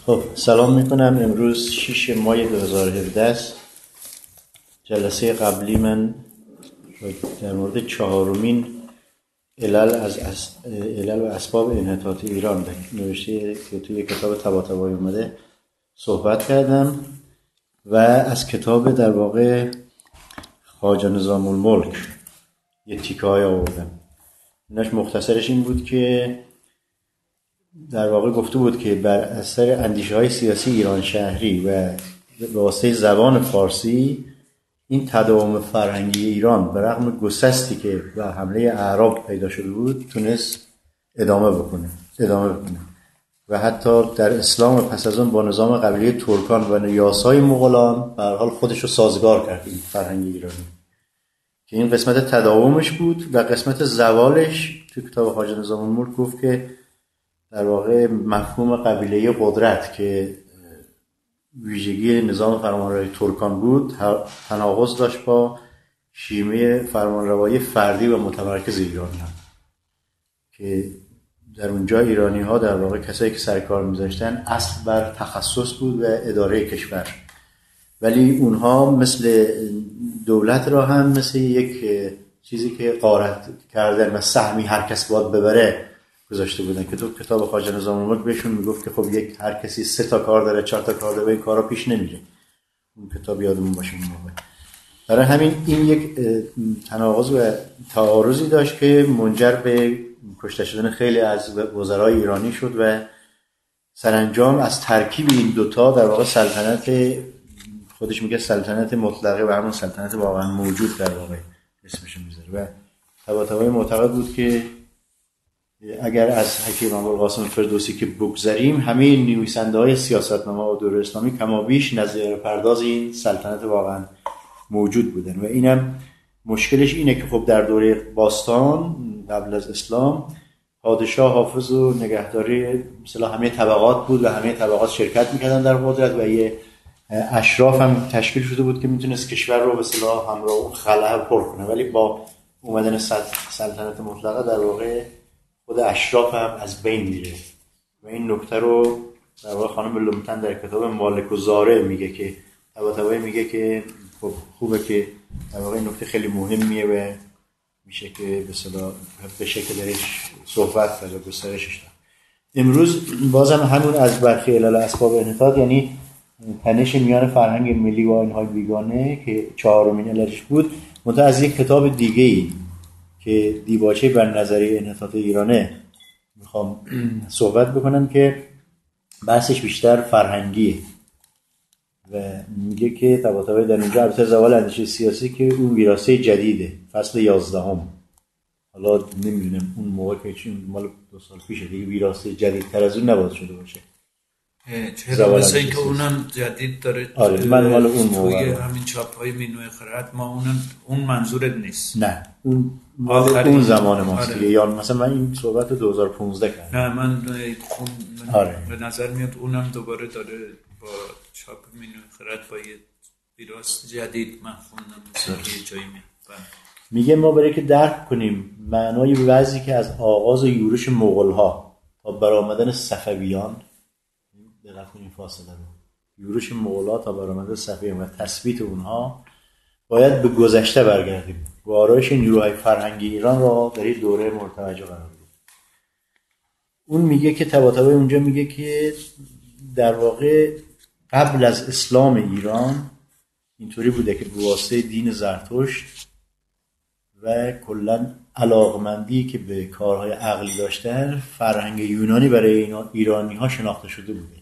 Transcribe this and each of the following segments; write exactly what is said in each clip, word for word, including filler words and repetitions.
خب سلام میکنم. امروز شش ماه دو هزار و هفده است. جلسه قبلی من در مورد چهارمین علل از علل و اسباب انحطاط ایران نوشته که توی کتاب طباطبایی اومده صحبت کردم و از کتاب در واقع خواجه نظام الملک یه تیکه های آوردم. اینش مختصرش این بود که در واقع گفته بود که بر اثر اندیشه های سیاسی ایران شهری و به واسطه زبان فارسی این تداوم فرهنگی ایران به رغم گسستی که و حمله اعراب پیدا شده بود تونست ادامه بکنه ادامه بکنه و حتی در اسلام پس از اون با نظام قبیله ترکان و نیاسای مغولان به هر حال خودش رو سازگار کرد این فرهنگ ایرانی، که این قسمت تداومش بود. و قسمت زوالش تو کتاب خواجه نظام الملک گفت که در واقع مفهوم قبیله قدرت که ویژگی نظام فرمانروایی ترکان بود تناقض داشت با شیوه فرمانروایی فردی و متمرکز ایرانی ها، که در اونجا ایرانی ها در واقع کسایی که سر کار میذاشتن اصل بر تخصص بود و اداره کشور، ولی اونها مثل دولت را هم مثل یک چیزی که غارت کردن و سهمی هر کس باید ببره گذاشته بودن، که تو کتاب خواجه نظام الملک بهشون میگفت که خب یک هر کسی سه تا کار داره، چهار تا کار داره، این کارا پیش نمیره. اون کتاب یادمون باشه اون موقع. برای همین این یک تناقض و تعارضی داشت که منجر به کشته شدن خیلی از وزرای ایرانی شد و سرانجام از ترکیب این دوتا در واقع سلطنت خودش میگه سلطنت مطلقه و همون سلطنت واقعا موجود در واقع اسمش میذاره. و طباطبایی معتقد بود که اگر از حکیم ابوالقاسم فردوسی که بگذریم، همه نویسنده‌های سیاستنامه و دور اسلامی کمابیش نظریه پرداز این سلطنت واقعا موجود بودن. و اینم مشکلش اینه که خب در دوره باستان قبل از اسلام پادشاه حافظ و نگهداری مثلا همه طبقات بود و همه طبقات شرکت میکردن در قدرت و یه اشراف هم تشکیل شده بود که میتونست کشور رو به اصطلاح همراه اون خلأ پر کنه، ولی با اومدن سلطنت مطلقه در واقع خود اشراف هم از بین میره. و این نکته رو در واقع خانم لومتن در کتاب مالک و زاره میگه که طباطبایی میگه که خب خوبه که در واقع این نکته خیلی مهمیه و میشه که به اصطلاح به شکل درش صحبت کرد و گسترشش داد. امروز بازم همون از برخی علل اسباب انحطاط، یعنی تنش میان فرهنگ ملی و آیین‌های بیگانه که چهارمین علتش بود، منتها از یک کتاب دیگه‌ای که دیباچه بر نظریه انحطاط ایرانه میخوام صحبت بکنم که بحثش بیشتر فرهنگیه و میگه که طباطبایی در اینجا البته زوال اندیشه سیاسی که اون ویراسه جدیده، فصل یازدهم. حالا نمیدونم اون موقع که چون مال دو سال پیشه دیگه ویراسه جدیدتر از اون نباید شده باشه. چرا مثل اینکه اونم جدید داره؟ آره من مال اون موقع همین چاپ‌های مینوی خرد ما اونم اون منظورت نیست. نه اون مال اون زمان ماست دیگه. یا مثلا من این صحبت دو هزار و پانزده کردم. نه من اون من آره. به نظر میاد اونم دوباره داره با چاپ مینوی خرد با یه ویراس جدید من خوندم مثلا یه جایی میاد. میگه ما برای که درک کنیم معنای وضعی که از آغاز یورش مغول‌ها تا برآمدن صفویان، دقت کنید فاصله رو، یورش مغول‌ها تا برآمدن صفویان و تثبیت اونها باید به گذشته برگردیم و آرایش نیروهای فرهنگی ایران را در این دوره مرتجع قرار بدیم. اون میگه که طباطبایی اونجا میگه که در واقع قبل از اسلام ایران اینطوری بوده که به واسطه دین زرتشت و کلاً علاقمندی که به کارهای عقلی داشتن فرهنگ یونانی برای ایرانی ها شناخته شده بوده.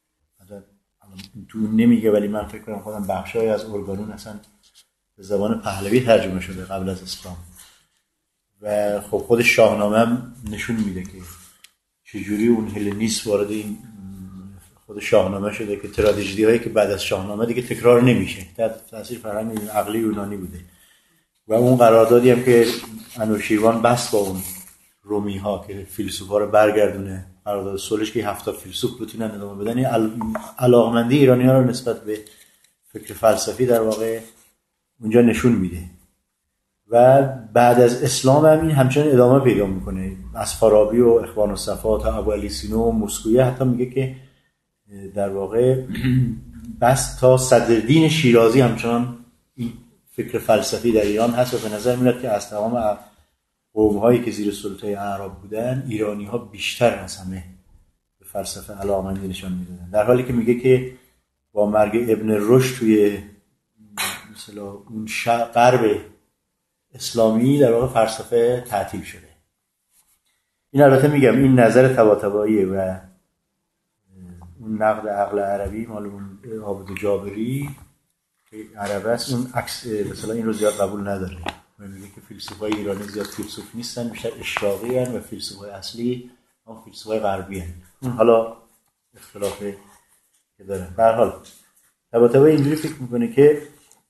تو نمیگه ولی من فکر کنم خودم بخشای از ارگانون اصلا به زبان پهلوی ترجمه شده قبل از اسلام و خب خود شاهنامه هم نشون میده که چجوری اون هلنیسم وارد این خود شاهنامه شده که تراژدی هایی که بعد از شاهنامه دیگه تکرار نمیشه تحت تاثیر فرهنگ عقلی یونانی بوده. و اون قراردادی هم که انوشیروان بست با اون رومی ها که فیلسوفا رو برگردونه، قرارداد صلحش که هفتاد فیلسوف بتونن ادامه بدن، علاقمندی ایرانی ها رو نسبت به فکر فلسفی در واقع اونجا نشون میده. و بعد از اسلام هم این همچنان ادامه پیدا میکنه. از فارابی و اخوان الصفا تا ابو علی سینا و موسکویه حتی میگه که در واقع بس تا صدرالدین شیرازی همچنان این فکر فلسفی در ایران هست و به نظر میاد که از تمام قوم‌هایی که زیر سلطه اعراب بودن، ایرانی‌ها بیشتر از همه به فلسفه علاقه‌مندی نشان میدادن، در حالی که میگه که با مرگ ابن رشد توی مثلا اون غرب اسلامی در واقع فلسفه تعطیل شده. این البته میگم این نظر طباطباییه و اون نقد عقل عربی مال اون عابد جابری که عربه است، اون عکس مثلا این رو زیاد قبول نداره. میگه که فیلسوفای ایرانی زیاد فیلسوف نیستن، بیشتر اشراقی هستن و فیلسوفای اصلی هم فیلسوفای غربی هستن. اون حالا اختلافه که داره. به هر حال طباطبایی اینجوری فکر میکنه که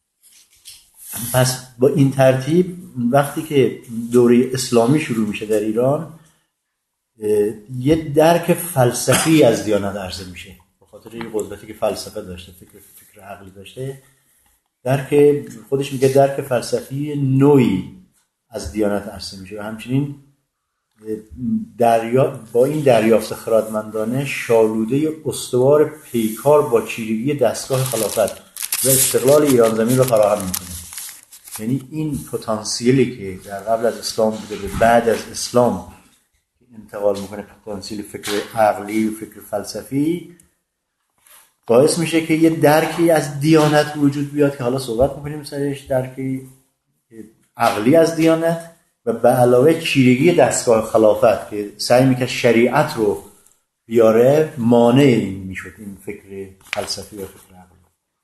پس با این ترتیب وقتی که دوره اسلامی شروع میشه در ایران، یه درک فلسفی از دیانت عرضه میشه، به خاطر این قدرتی که فلسفه داشته، فکر فکر عقلی داشته. درک خودش میگه درک فلسفی نوعی از دیانت عرضه میشه و همچنین دریا با این دریافت خردمندانه شالوده استوار پیکار با چیرگی دستگاه خلافت و استقلال ایران زمین رو فراهم میکنه. یعنی این پتانسیلی که در قبل از اسلام بوده به بعد از اسلام انتقال میکنه، پتانسیل فکر عقلی و فکر فلسفی، باعث میشه که یه درکی از دیانت وجود بیاد که حالا صحبت میکنیم سرش، درکی عقلی از دیانت و به علاوه چیرگی دستگاه خلافت که سعی میکنه شریعت رو بیاره، مانع این میشد این فکر فلسفی و فکر عقلی.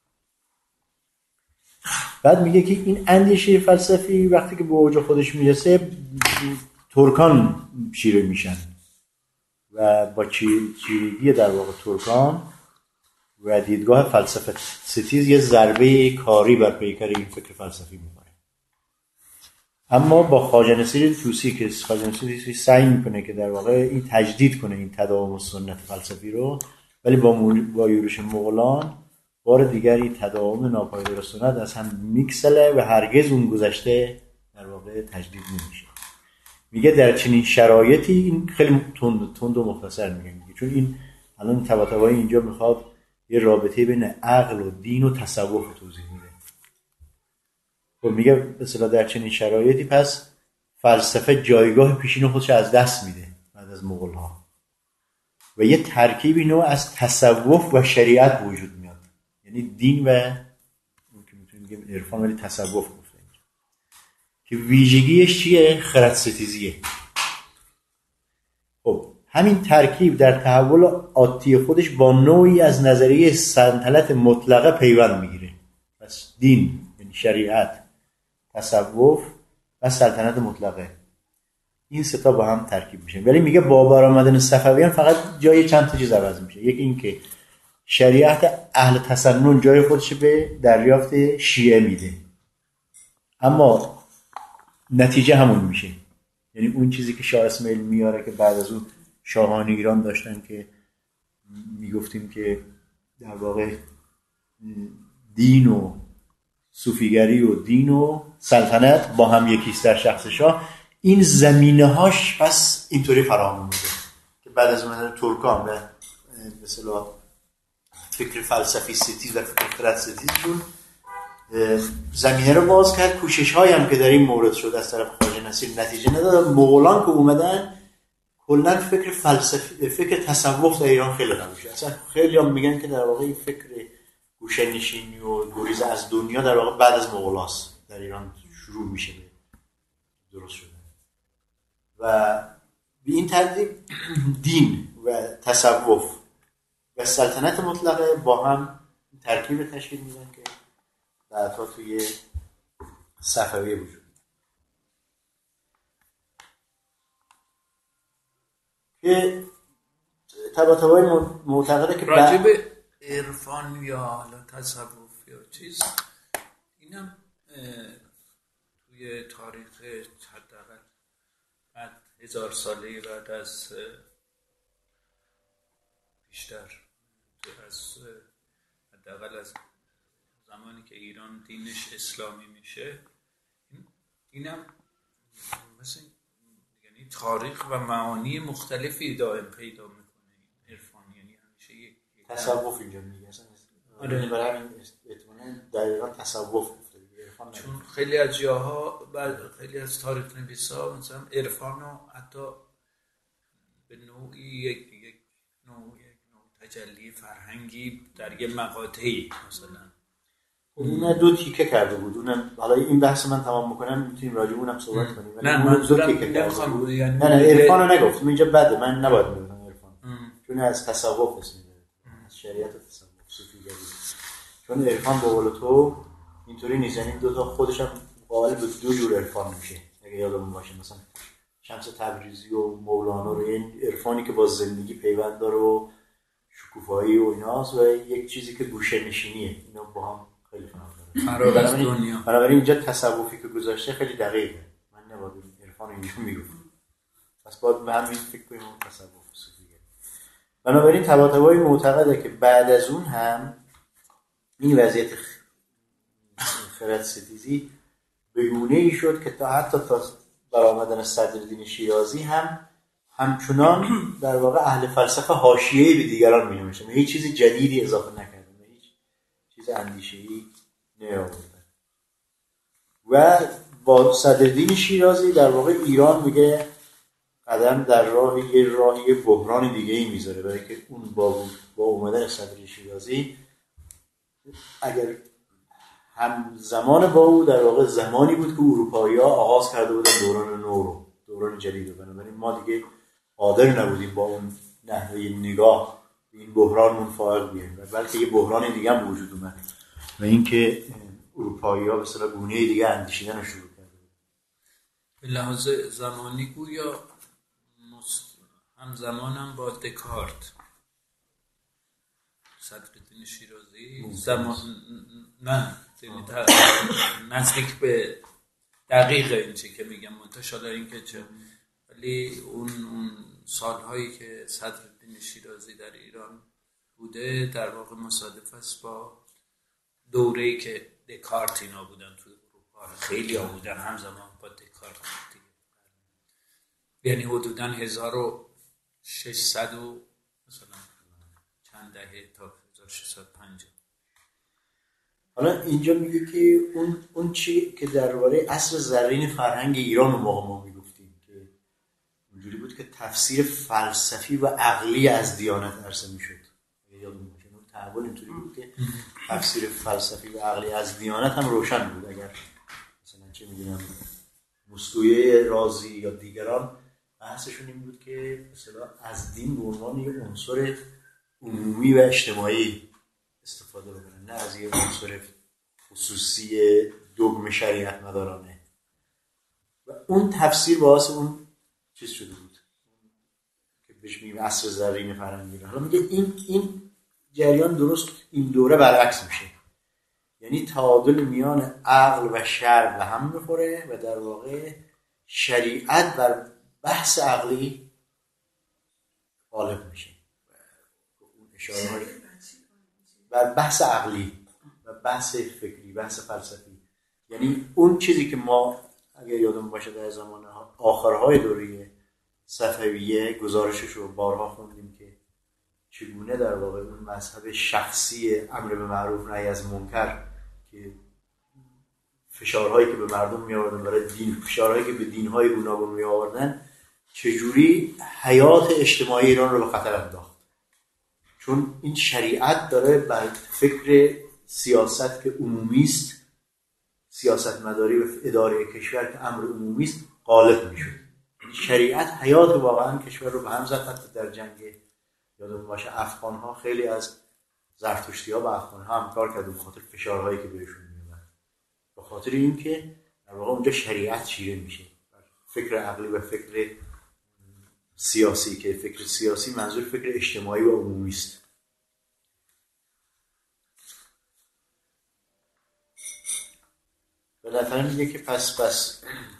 بعد میگه که این اندیشه فلسفی وقتی که به اوج خودش میرسه، ترکان چیره میشن و با چیرگی در واقع ترکان و دیدگاه فلسفه ستیز یه ضربه کاری بر پیکر این فکر فلسفی میکنه. اما با خواجه نصیر طوسی که خواجه نصیر طوسی سعی میکنه که در واقع این تجدید کنه این تداوم سنت فلسفی رو، ولی با با یورش مغولان بار دیگر این تداوم ناپایدار سنت از هم میکسله و هرگز اون گذشته در واقع تجدید نمیشه. میگه در چنین شرایطی، این خیلی تند تند و مختصر میگه، میگه چون این الان طباطبایی اینجا میخواد یه رابطه بین عقل و دین و تصوف توضیح میده. خب میگه به اصطلاح در چنین شرایطی پس فلسفه جایگاه پیشین خودش از دست میده بعد از مغول‌ها و یه ترکیبی نوع از تصوف و شریعت وجود میاد. یعنی دین و اون که میتونیم بگیم عرفان، ولی تصوف گفته که ویژگیش چیه؟ خردستیزیه. خب همین ترکیب در تحول آتی خودش با نوعی از نظریه سلطنت مطلقه پیوند میگیره. پس دین یعنی شریعت، تصوف و سلطنت مطلقه، این سه تا با هم ترکیب میشه. ولی میگه با برآمدن صفویان فقط جای چند تا چیز عوض میشه. یکی این که شریعت اهل تسنن جای خودش به دریافت شیعه میده، اما نتیجه همون میشه. یعنی اون چیزی که شاه اسماعیل میاره که بعد از اون شاهان ایران داشتن که میگفتیم که در واقع دین و صوفیگری و دین و سلطنت با هم یکیست در شخص شاه، این زمینه هاش پس اینطوری فراهم میشه که بعد از اومدن ترکان و به اصطلاح فکر فلسفی ستیز و فکر خرد ستیزشون زمینه رو باز کرد. کوشش هایی هم که در این مورد شد از طرف خواجه نصیر نتیجه نداد. مغولان که اومدن کلا فکر فلسفی، فکر تصوف در ایران خیلی قوی شد. اصلا خیلی هم میگن که در واقع این فکر گوشه نشینی و گریز از دنیا در واقع بعد از مغولاست در ایران شروع میشه به درست شدن و به این ترتیب دین و تصوف و سلطنت مطلقه با هم ترکیب تشکیل میدن که بعدها توی صفویه وجود که طباطبایی معتقده که راجع به عرفان یا حالا تصوف یا چیز، اینم توی تاریخ حداقل بعد هزار ساله بعد از بیشتر از حداقل از زمانی که ایران دینش اسلامی میشه، اینم مثلا یعنی تاریخ و معانی مختلفی دائم پیدا میکنه عرفان. یعنی همیشه یک تصوف اینجا میگه اصلا. آره. برای همین احتمالاً دقیقاً تصوف گفته دیگه، عرفان. چون خیلی از جاها بعد خیلی از تاریخ نویسا مثلا عرفان رو حتی به نوعی یک یک نوع یک نوع تجلی فرهنگی در یه مقاطعی مثلا اون دو تیکه کرده بود. اونم حالا این بحث من تمام میکنم میتونیم راجع به اونم صحبت کنیم. نه من دو تیکه کرده بود. یعنی نه نه عرفان رو نگفتم اینجا، بده من نباید میگم عرفان چون از تصوف اسم میبره، از شریعت و تصوف صوفیگری. چون عرفان به قول تو اینطوری نیست، یعنی دو تا خودش هم قابل به دو جور عرفان میشه اگه یادمون باشه. مثلا شمس تبریزی و مولانا رو این عرفانی که با زندگی پیوند داره و شکوفایی و ایناست، و یک چیزی که گوشه نشینیه، اینا با هم خیلی فرق داره. فرار از دنیا. بنابراین اینجا تصوفی که گذاشته خیلی دقیقه. من نباید عرفان اینجا میگفتم، پس باید به همین فکر کنیم اون تصوف صوفیه. بنابراین طباطبایی معتقده که بعد از اون هم این وضعیت خرد ستیزی به گونه‌ای شد که تا حتی تا برآمدن صدرالدین شیرازی هم همچنان در واقع اهل فلسفه حاشیه‌ای به دیگران می‌نوشتن، هیچ چیز جدیدی اضافه نکردن، هیچ چیز اندیشه‌ای نیاوردن. و با صدرالدین شیرازی در واقع ایران میگه قدم در راه یه راهی بحران دیگه‌ای میذاره، برای که اون با با اومدن صدرالدین شیرازی اگر هم زمان با او در واقع زمانی بود که اروپایی‌ها آغاز کرده بودن دوران نو رو، دوران جدید رو. بنابراین ما دیگه قادر نبودیم با اون نحوه نگاه به این بحران منفعل بیاییم، بلکه یه بحران دیگه هم وجود اومد و اینکه اروپایی‌ها به اصطلاح گونه دیگه اندیشیدن رو شروع کرده بود. به لحاظ زمانی گویا همزمان هم با دکارت صدرالدین شیرازی زمان نه نزدیک به دقیق این چی که میگم منتشالا این که چه، ولی اون, اون سالهایی که صدرالدین شیرازی در ایران بوده در واقع مصادف است با دوره‌ای که دکارت اینا بودن تو اروپا، خیلی ها بودن همزمان با دکارت دیگه، یعنی حدوداً هزار و ششصد و مثلا چند دهه تا هزار و ششصد و پنجاه. حالا اینجا میگه که اون اون چی که درباره عصر زرین فرهنگ ایران رو موقع ما میگفتیم که اونجوری بود که تفسیر فلسفی و عقلی از دیانت عرضه میشد، یادمون باشه اون تحول اینطوری بود که تفسیر فلسفی و عقلی از دیانت هم روشن بود. اگر مثلا چه میدونم مستویه رازی یا دیگران بحثشون این بود که مثلا از دین به عنوان یک عنصر عمومی و اجتماعی استفاده بکنن، نه از یک عنصر خصوصی دگم شریعت مدارانه. و اون تفسیر باعث اون چیز شده بود که بهش میگیم عصر زرین فرهنگی. حالا میگه این این جریان درست این دوره برعکس میشه، یعنی تعادل میان عقل و شرع به هم میخوره و در واقع شریعت بر بحث عقلی غالب میشه. اون اشاره های بر بحث عقلی و بحث فکری، بحث فلسفی، یعنی اون چیزی که ما اگر یادمون باشه در زمان آخرهای دوره صفویه گزارشش رو بارها خوندیم که چگونه در واقع اون مذهب شخصی امر به معروف نهی از منکر که فشارهایی که به مردم می آوردن برای دین، فشارهایی که به دین‌های گوناگون می آوردن، چجوری حیات اجتماعی ایران رو به خطر انداخت. چون این شریعت داره بر فکر سیاست که عمومی است، سیاست مداری و اداره کشور که امر عمومی است غالب میشد. شریعت حیات واقعا کشور رو به هم زد. حتی در جنگ یادمون باشه افغان ها خیلی از زرتشتی ها با افغان ها همکار کردن به خاطر فشارهایی که بهشون میومد، به خاطر اینکه در واقع اونجا شریعت چیره میشه. فکر عقلی و فکر سیاسی که فکر سیاسی منظور فکر اجتماعی و عمومی است. بالاخره میگه که پس پس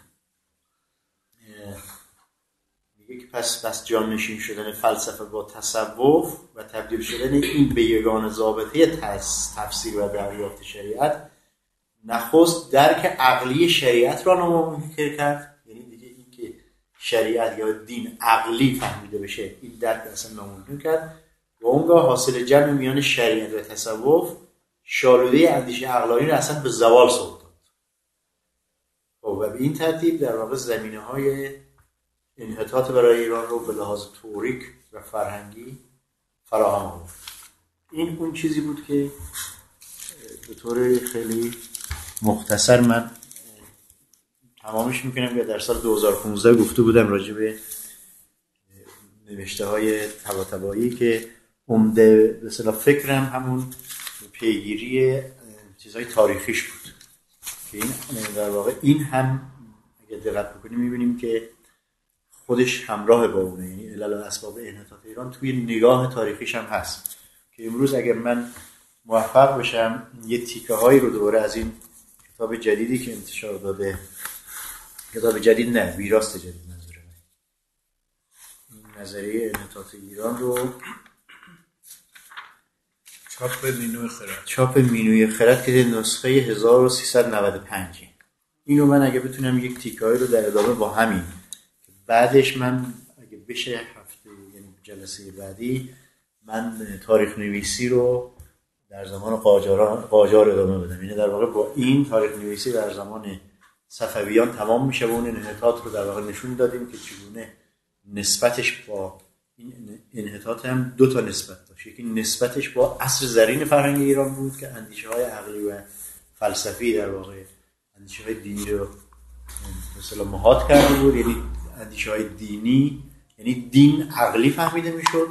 میگه که پس پس جان نشین شدن فلسفه با تصوف و تبدیل شدن این به یگان ضابطه تفسیر و دریافت شریعت نخست درک عقلی شریعت را ناممکن کرد. یعنی دیگه این که شریعت یا دین عقلی فهمیده بشه این درک اصلا ناممکن کرد و اونگاه حاصل جمع میان شریعت و تصوف شالوده اندیشه عقلانی رو اصلا به زوال سوق داد. و به این ترتیب در واقع زمینه‌های انحطاط برای ایران رو به لحاظ تئوریک و فرهنگی فراهم آورد. این اون چیزی بود که به طور خیلی مختصر من تمامش میکنم. در سال دو هزار و پانزده گفته بودم راجع به نوشته های طباطبایی که عمده به اصطلاح فکرم همون پیگیری چیزهای تاریخیش بود که این در واقع این هم اگه دقت بکنیم میبینیم که خودش همراه با اونه، یعنی علل و اسباب انحطاط ایران توی نگاه تاریخیش هم هست که امروز اگر من موفق بشم یه تیکه هایی رو دوباره از این کتاب جدیدی که انتشار داده، کتاب جدید نه ویراست جدید منظور من، نظریه انحطاط ایران رو چاپ مینوی خرد چاپ مینوی خرد که نسخه هزار و سیصد و نود و پنج، اینو من اگه بتونم یک تیکه هایی رو در ادامه با همین بعدش من اگه بشه هفته یعنی جلسه بعدی من تاریخ نویسی رو در زمان قاجاران قاجار ادامه بدم، یعنی در واقع با این تاریخ نویسی در زمان صفویان تمام میشه و اون انحطاط رو در واقع نشون دادیم که چگونه نسبتش با این انحطاط هم دو تا نسبت داشت. یکی نسبتش با عصر زرین فرهنگ ایران بود که اندیشه های عقلی و فلسفی در واقع اندیشه های دینی رو مثلا مهات کرده بود، یعنی اندیشه های دینی، یعنی دین عقلی فهمیده میشد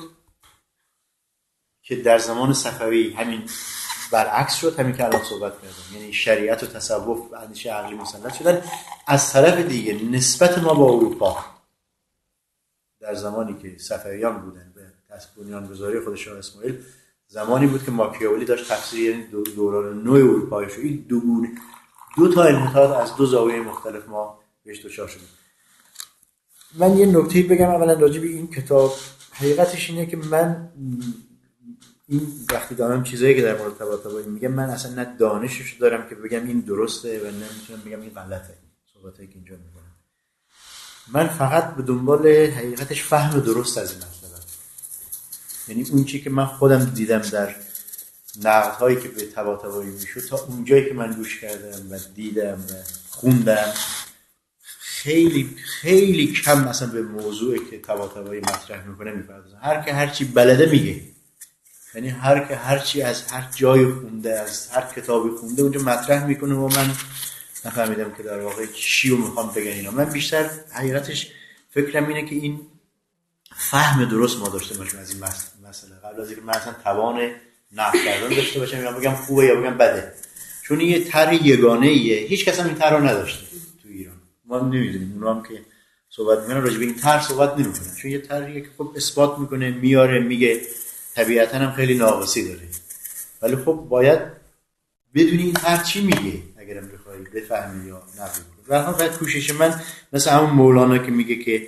که در زمان صفوی همین برعکس شد، همین که الان صحبت کردم، یعنی شریعت و تصوف و اندیشه عقلی مسلط شدن. از طرف دیگه نسبت ما با اروپا در زمانی که صفویان بودن به دست بنیانگذاری خود شاه اسماعیل، زمانی بود که ماکیاولی داشت تفسیر یعنی دوران نو اروپایی شد. این دو گونه دو تا انحطاط از دو زاویه مختلف ما بهش دچار شدیم. من یه نکته بگم اولا راجع به این کتاب. حقیقتش اینه که من این وقتی دارم چیزایی که در مورد طباطبایی میگم، من اصلا نه دانشش دارم که بگم این درسته و نه میتونم بگم این غلطه. صحبتایی که اینجا میکنم من فقط به دنبال حقیقتش فهم درست از این مسئله، یعنی اون چیزی که من خودم دیدم در نقدهایی که به طباطبایی میشد تا اونجایی که من گوش کردم و دیدم و خوندم خیلی خیلی کم مثلا به موضوعی که طباطبایی مطرح میکنه میپردازه. هر که هر چی بلده میگه، یعنی هر که هر چی از هر جای خونده، از هر کتابی خونده اونجا مطرح میکنه و من نفهمیدم که در واقع چی رو میخوام بگن اینا. من بیشتر حقیقتش فکرم اینه که این فهم درست ما داشته باشیم از این مسئله قبل از اینکه من اصلا توان نقد کردن داشته باشم یا بگم خوبه یا بگم بده، چون یه طرح یگانه ایه، هیچ کس هم این طرح رو نداشته تو ایران. ما نمیدونیم، اونا هم که صحبت میکنن راجع به این طرح صحبت نمیکنن، چون یه طرحیه که خب اثبات میکنه میاره میگه، طبیعتا هم خیلی ناقصی داره، ولی خب باید بدونی این طرح چی میگه اگرم بخوای بفهمی یا نفهمی. در حال باید کوشش من مثل همون مولانا که میگه که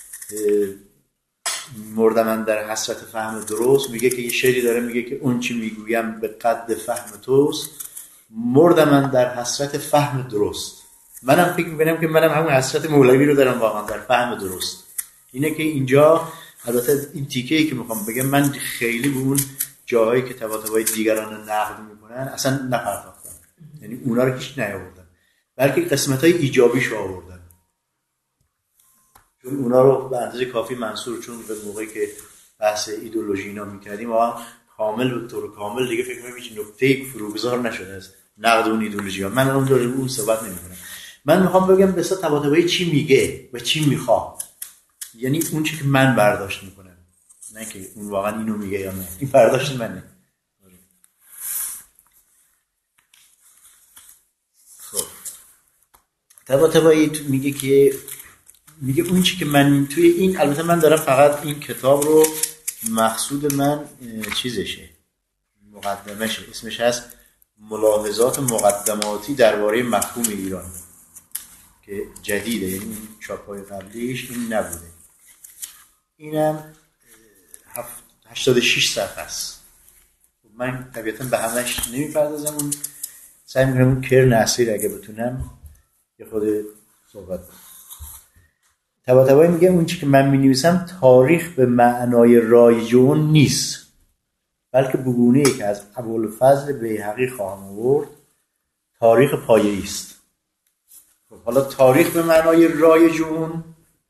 مرده من در حسرت فهم درست، میگه که یه شعری داره میگه که اون چی میگویم به قد فهم توست، مرده من در حسرت فهم درست. منم فکر میکنم که منم همون حسرت مولوی رو دارم واقعا در فهم درست. اینه که اینجا البته این تیکه‌ای که میخوام بگم من خیلی به اون جاهایی که طباطبای دیگران نقد میکنن اصلا نپرداختم، یعنی اونا رو هیچ نیاوردم، بلکه قسمت‌های ایجابیش رو آوردم، چون اونا رو به اندازه کافی منصور، چون به موقعی که بحث ایدئولوژی اینا میکردیم ما کامل به طور کامل دیگه فکر کنم هیچ نکته‌ای فروگذار نشده از نقد اون ایدئولوژی ها. من الان راجع به اون صحبت نمی‌کنم، من میخوام بگم به اصطلاح طباطبایی چی میگه و چی میخواد، یعنی اون چیزی که من برداشت میکنم، نه که اون واقعا اینو میگه یا نه، این برداشت منه. خب طباطبایی میگه که میگه اون چیزی که من توی این، البته من دارم فقط این کتاب رو مقصود من چیزشه، مقدمشه، اسمش هست ملاحظات مقدماتی درباره مفهوم ایران که جدیده، یعنی این چاپ‌های قبلیش این نبوده. اینم هشتاد و شش صفحه است. من طبیعتاً به همش نمیپردازم، اون سعی می‌کنم اون کرن اصلی اگه بتونم یه خود صحبت کنم. طباطبایی میگه اون چیزی که من می‌نویسم تاریخ به معنای رایجون نیست، بلکه بگونه‌ای که از ابوالفضل بیهقی خواهم آورد تاریخ پایه‌ای است. حالا تاریخ به معنای رایج اون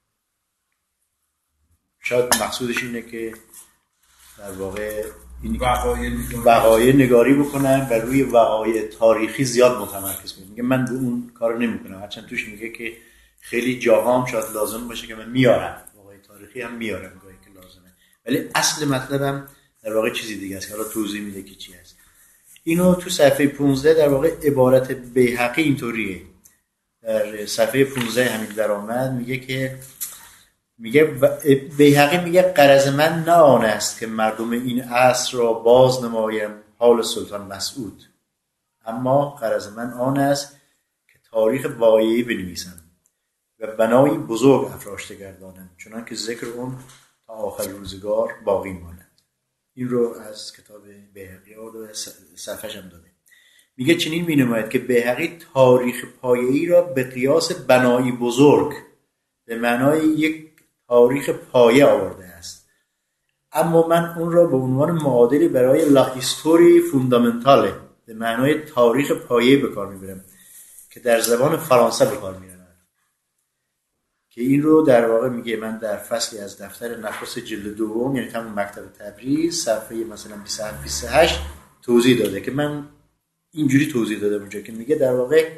شاید مقصودش اینه که در واقع این وقایع نگاری بکنن و روی وقایع تاریخی زیاد متمرکز کنن. میگه من به اون کارو نمیکنم، هرچند توش میگه که خیلی جاها هم شاید لازم باشه که من میارم وقایع تاریخی هم میارم گاهی که لازمه، ولی اصل مطلبم در واقع چیزی دیگه است که حالا توضیح میده که چی است. اینو تو صفحه پانزده در واقع عبارت بیهقی اینطوریه. در صفحه پانزده همین درآمد میگه که میگه بیهقی میگه غرض من نه آن است که مردم این عصر را باز نمایم حال سلطان مسعود، اما غرض من آن است که تاریخ واقعی بنویسم و بنایی بزرگ افراشته گردانم چنان که ذکر اون تا آخر روزگار باقی ماند. این رو از کتاب بیهقی آورده و صفحه‌ش هم داده. میگه چنین مینماید که بیهقی تاریخ پایه‌ای را به قیاس بنایی بزرگ به معنای یک تاریخ پایه آورده است، اما من اون را به عنوان معادلی برای لا هیستوری فوندامنتاله به معنای تاریخ پایه به کار میبرم که در زبان فرانسه به کار میبرم، که این رو در واقع میگه من در فصلی از دفتر نخست جلد دوم یعنی همون مکتب تبریز صفحه مثلا بیست و هفت بیست و هشت توضیح داده که من اینجوری توضیح داده اونجا که میگه در واقع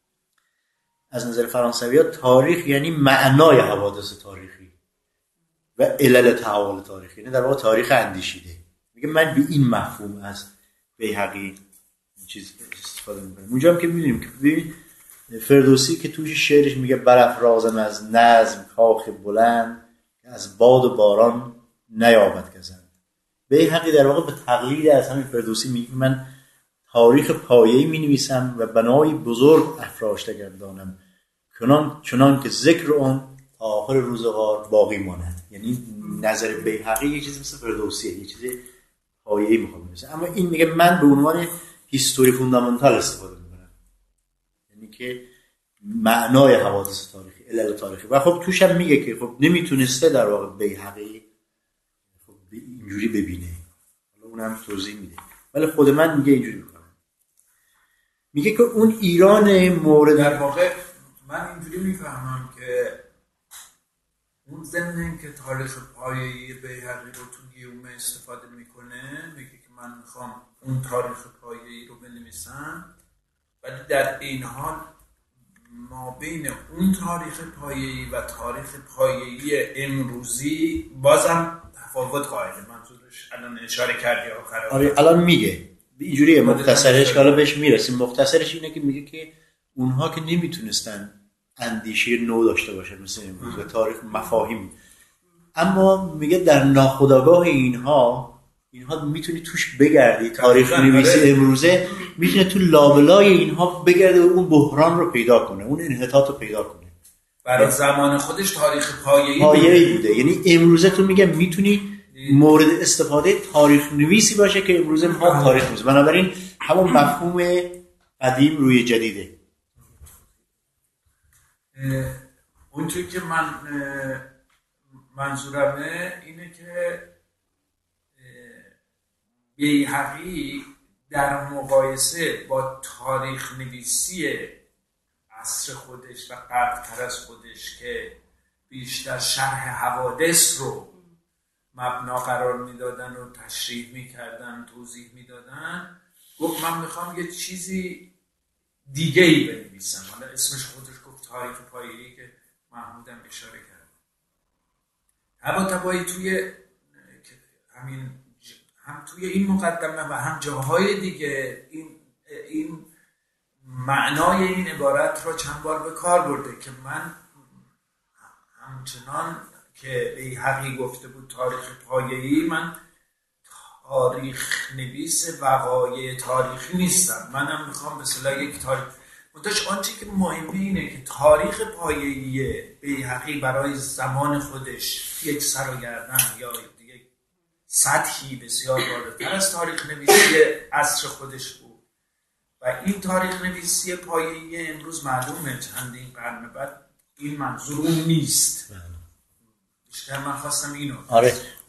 از نظر فرانسوی‌ها تاریخ یعنی معنای حوادث تاریخی و علل تحول تاریخی، یعنی در واقع تاریخ اندیشیده. میگه من به این مفهوم از بیهقی این چیز استفاده میکنم. اونجا هم که میدونیم که ببین فردوسی که توش شعرش میگه برافرازم از نظم کاخ بلند از باد و باران نیابد گزند. بیهقی در واقع به تقلید از همین فردوسی میگه من تاریخ پایه‌ای می‌نویسم و بنای بزرگ افراشته گردانم چنان چنان که ذکر اون تا آخر روزگار باقی ماند. یعنی نظر بیهقی یه چیزی مثل فردوسیه، یه چیز پایه‌ای میخوام بنویسم، اما این میگه من به عنوان هیستوری فوندامنتال استفاده میکنم، یعنی که معنای حوادث تاریخی، علل تاریخی. و خب توش هم میگه که خب نمیتونسته در واقع بیهقی خب اینجوری ببینه، حالا اونم توضیح میده، ولی خود من میگه اینجوری میکنم. میگه که اون ایران مورد در واقع من اینجوری میفهمم که اون ضمن که تاریخ پایه‌ای بیهقی رو تو گیومه استفاده میکنه، میگه که من میخوام اون تاریخ پایه‌ای رو بنویسم، ولی در این حال ما بین اون تاریخ پایه‌ای و تاریخ پایه‌ای امروزی بازم تفاوت قائله. منظورش الان اشاره کردی آخر. آره الان میگه اینجوریه مختصرش، که حالا بهش میرسیم. مختصرش اینه که میگه که اونها که نمیتونستن اندیشه نو داشته باشه مثل امروز و تاریخ مفاهیم، اما میگه در ناخودآگاه اینها اینها میتونی توش بگردی، تاریخ نویسی امروزه میتونه تو لابلای اینها بگرده و اون بحران رو پیدا کنه، اون انحطاط رو پیدا کنه. برای زمان خودش تاریخ پایه‌ای پایه‌ای بوده. یعنی امروزه تو میگه میتونی مورد استفاده تاریخ نویسی باشه که امروزه ما تاریخ نویسی، بنابراین همون مفهوم قدیم روی جدیده. اونجوری که من منظورمه اینه که بیهقی در مقایسه با تاریخ نویسی عصر خودش و قبل‌تر از خودش که بیشتر شرح حوادث رو مبنا قرار میدادن و تشریح میکردن، توضیح میدادن، گفت من میخوام یه چیزی دیگه ای بنویسم. حالا اسمش خودش گفت تاریخ پایه‌ای که محمودم اشاره کرد. طباطبایی توی همین هم توی این مقدمه و هم جاهای دیگه این این معنای این عبارت رو چند بار به کار برده که من همچنان که بیهقی گفته بود تاریخ پایه‌ای، من تاریخ نویس وقایع تاریخی نیستم. منم میخوام به اصطلاح یک تاریخ منتش آنچه که مهمه اینه که تاریخ پایه‌ای بیهقی برای زمان خودش یک سر و گردن یا یک سطحی بسیار بالاتر از تاریخ نویسی عصر خودش بود و این تاریخ نویسی پایه‌ای امروز معلومه چندین قرن بعد این منظور اون نیست. بیشتر من خواستم اینو آره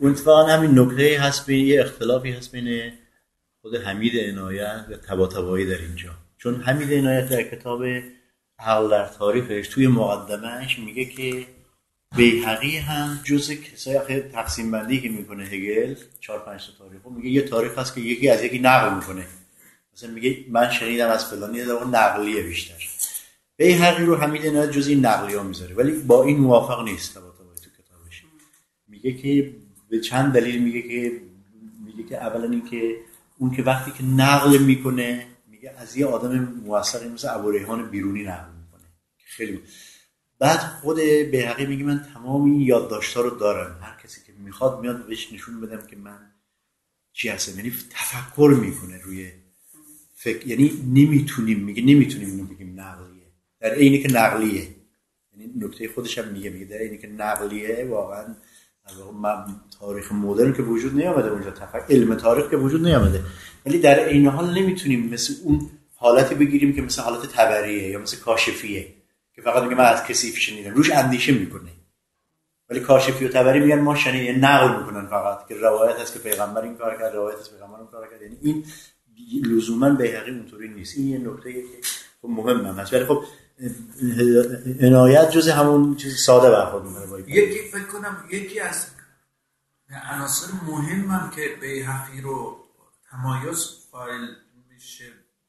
اون اتفاقا همین نکته هست، بین یه اختلافی هست بین خود حمید عنایت و طباطبایی در اینجا. چون حمید عنایت در کتاب عقل در تاریخش توی مقدمهش میگه که بیهقی هم جزء کسای آخه تقسیم بندی که میکنه هگل چهار پنج تا تاریخو، میگه یه تاریخ هست که یکی از یکی نقل میکنه، مثلا میگه من شنیدم از فلانی، در اون نقلیه بیشتر. بیهقی رو حمید عنایت جزء این نقلی‌ها میذاره، ولی با این موافق نیست طباطبایی تو کتابش. میگه که به چند دلیل میگه که میگه که اولا این که اون که وقتی که نقل میکنه میگه از یه آدم موثقی مثل ابوریحان بیرونی نقل میکنه خیلی. بعد خود بیهقی میگه من تمام این یادداشت‌ها رو دارم، هر کسی که میخواد میاد بهش نشون بدم که من چی هستم. یعنی تفکر میکنه روی فکر، یعنی نمیتونیم میگه نمیتونیم اینو بگیم نقلیه در اینی که نقلیه. یعنی نکته خودش هم میگه میگه در اینی که نقلیه واقعا تاریخ مدرن که وجود نیامده اونجا، تفکر علم تاریخ که وجود نیامده، ولی در این حال نمیتونیم مثل اون حالتی بگیریم که مثل حالت تبریه یا مثل کاشفیه که فقط میگه من از کسی شنیدم، روش اندیشه میکنه. ولی کاشفی و تبری میگن ما شنیدیم، نقل میکنن فقط که روایت هست که پیغمبر این کار کرد، روایت هست پیغمبر اون کار کرد. یعنی این لزوما بیهقی اونطوری نیست. این یه نکته که مهمه هست. ولی خب عنایت جزء همون چیز ساده برخورد میکنه با یکی فکر کنم یکی از عناصر مهمم که بیهقی رو تمایز قائل میشه،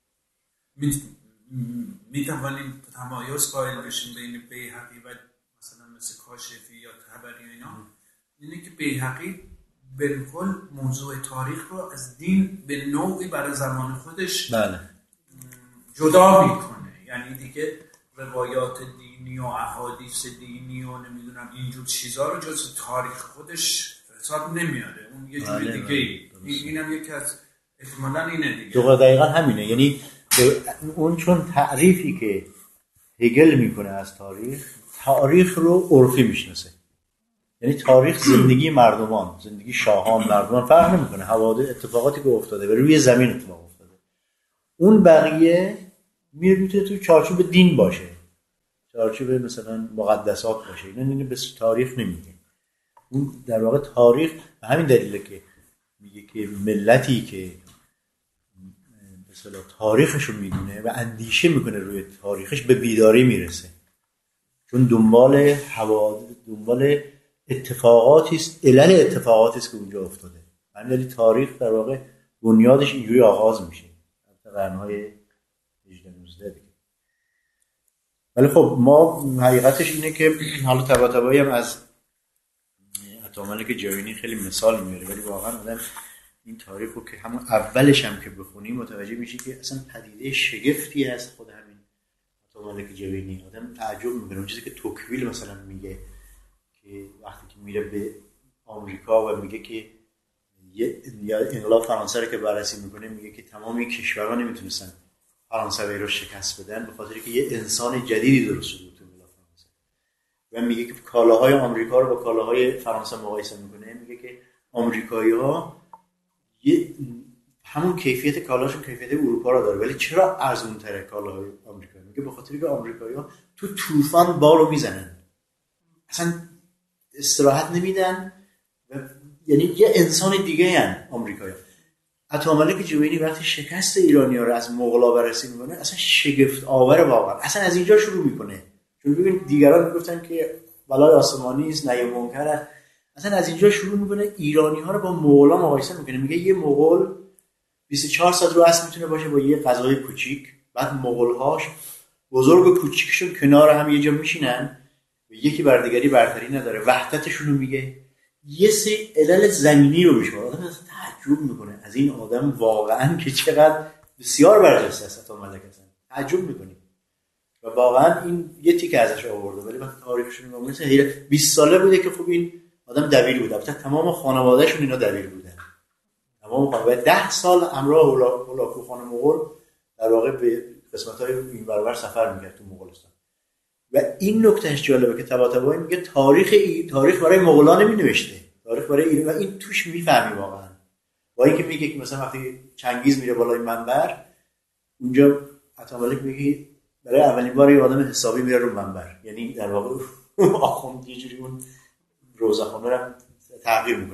میتوانیم تمایز قائل بشیم بین بیهقی و مثلا مثل کاشفی یا طبری اینا، اینه که بیهقی بالکل موضوع تاریخ رو از دین به نوعی برای زمان خودش بله. جدا میکنه. یعنی دیگه روایات دینی و احادیث دینی و نمیدونم اینجور چیزا رو جز تاریخ خودش حساب نمیاره، اون یه جور دیگه ای. اینم یکی از احتمالاً اینه دیگه. دو دقیقاً همینه. یعنی اون چون تعریفی که هگل میکنه از تاریخ، تاریخ رو عرفی میشناسه. یعنی تاریخ زندگی مردمان، زندگی شاهان، مردمان فرق نمیکنه، حوادث اتفاقاتی که افتاده و روی زمین اتفاق افتاده. اون بقیه میتونه تو چارچوب دین باشه، چارچوب مثلا مقدسات باشه، اینا اینو به تاریخ نمیگه. اون در واقع تاریخ به همین دلیله که میگه که ملتی که مثلا تاریخش رو میدونه و اندیشه میکنه روی تاریخش به بیداری میرسه، چون دنبال حوادث، دنبال اتفاقاتی است، علل اتفاقاتی است که اونجا افتاده. همین دلیل تاریخ در واقع بنیادش اینجوری آغاز میشه در قرن‌های هجده نوزده دیگه. ولی خب ما حقیقتش اینه که حالا طباطبایی هم از عطاملک جوینی خیلی مثال میاره، ولی واقعا آدم این تاریخ رو که همون اولش هم که بخونیم متوجه میشی که اصلا پدیده شگفتی هست. خود همین عطاملک جوینی آدم تعجب میکنه. اون چیزی که توکویل مثلا میگه که وقتی که میره به آمریکا و میگه که یه انقلاب فرانسه رو که بررسی میکنه، میگه که تمام کشورها نمیتونستن فرانسوی رو شکست بدن به خاطر که یه انسان جدیدی درست شده تو انقلاب فرانسه. و میگه که کالاهای آمریکا رو با کالاهای فرانسه مقایسه میکنه، میگه که آمریکایی‌ها یه همون کیفیت کالاشون کیفیت اروپا رو داره، ولی چرا ارزان‌تره کالاهای آمریکا؟ میگه به خاطر که آمریکایی‌ها تو طوفان بارو میزنن، اصلا استراحت نمیدن و یعنی یه انسان دیگه ان آمریکایی‌ها. عطاملک جوینی وقتی شکست ایرانی‌ها رو از مغول‌ها بررسی میکنه اصلا شگفت آوره واقعا. اصلا از اینجا شروع میکنه، چون ببین دیگران میگفتن که بلای آسمانی است نه منکر است، اصلا از اینجا شروع میکنه ایرانی‌ها رو با مغول‌ها مقایسه میکنه. میگه یه مغول بیست و چهار ساعت رو اسب میتونه باشه با یه غذای کوچیک، بعد مغول‌هاش بزرگ و کوچیکشون کنار هم یه جا میشینن و یکی بر دیگری برتری نداره، وحدتشون رو میگه. یه سری علل زمینی رو میشه آدم اصلا تعجب میکنه از این آدم واقعا که چقدر بسیار برجسته است. عطاملک اصلا تعجب میکنی و واقعا این یه تیکه ازش آورده، ولی وقتی تاریخشون رو میگه بیست ساله بوده که خب این آدم دبیر بوده، البته تمام خانواده‌شون اینا دبیر بودن، تمام خانواده ده سال همراه هولاکو خان مغول در واقع به قسمت‌های این برابر سفر می‌کرد تو مغولستان. و این نکتهش جالبه که طباطبایی میگه تاریخ ای... تاریخ برای مغولان نمی‌نوشته، تاریخ برای ایران، و این توش میفهمی واقعا. با اینکه میگه که مثلا وقتی چنگیز میره بالای منبر، اونجا عطاملک میگه برای اولین بار یه آدم حسابی میره رو منبر، یعنی در واقع آخوند یه جوری اون روزخونه رو تغییر میکنه.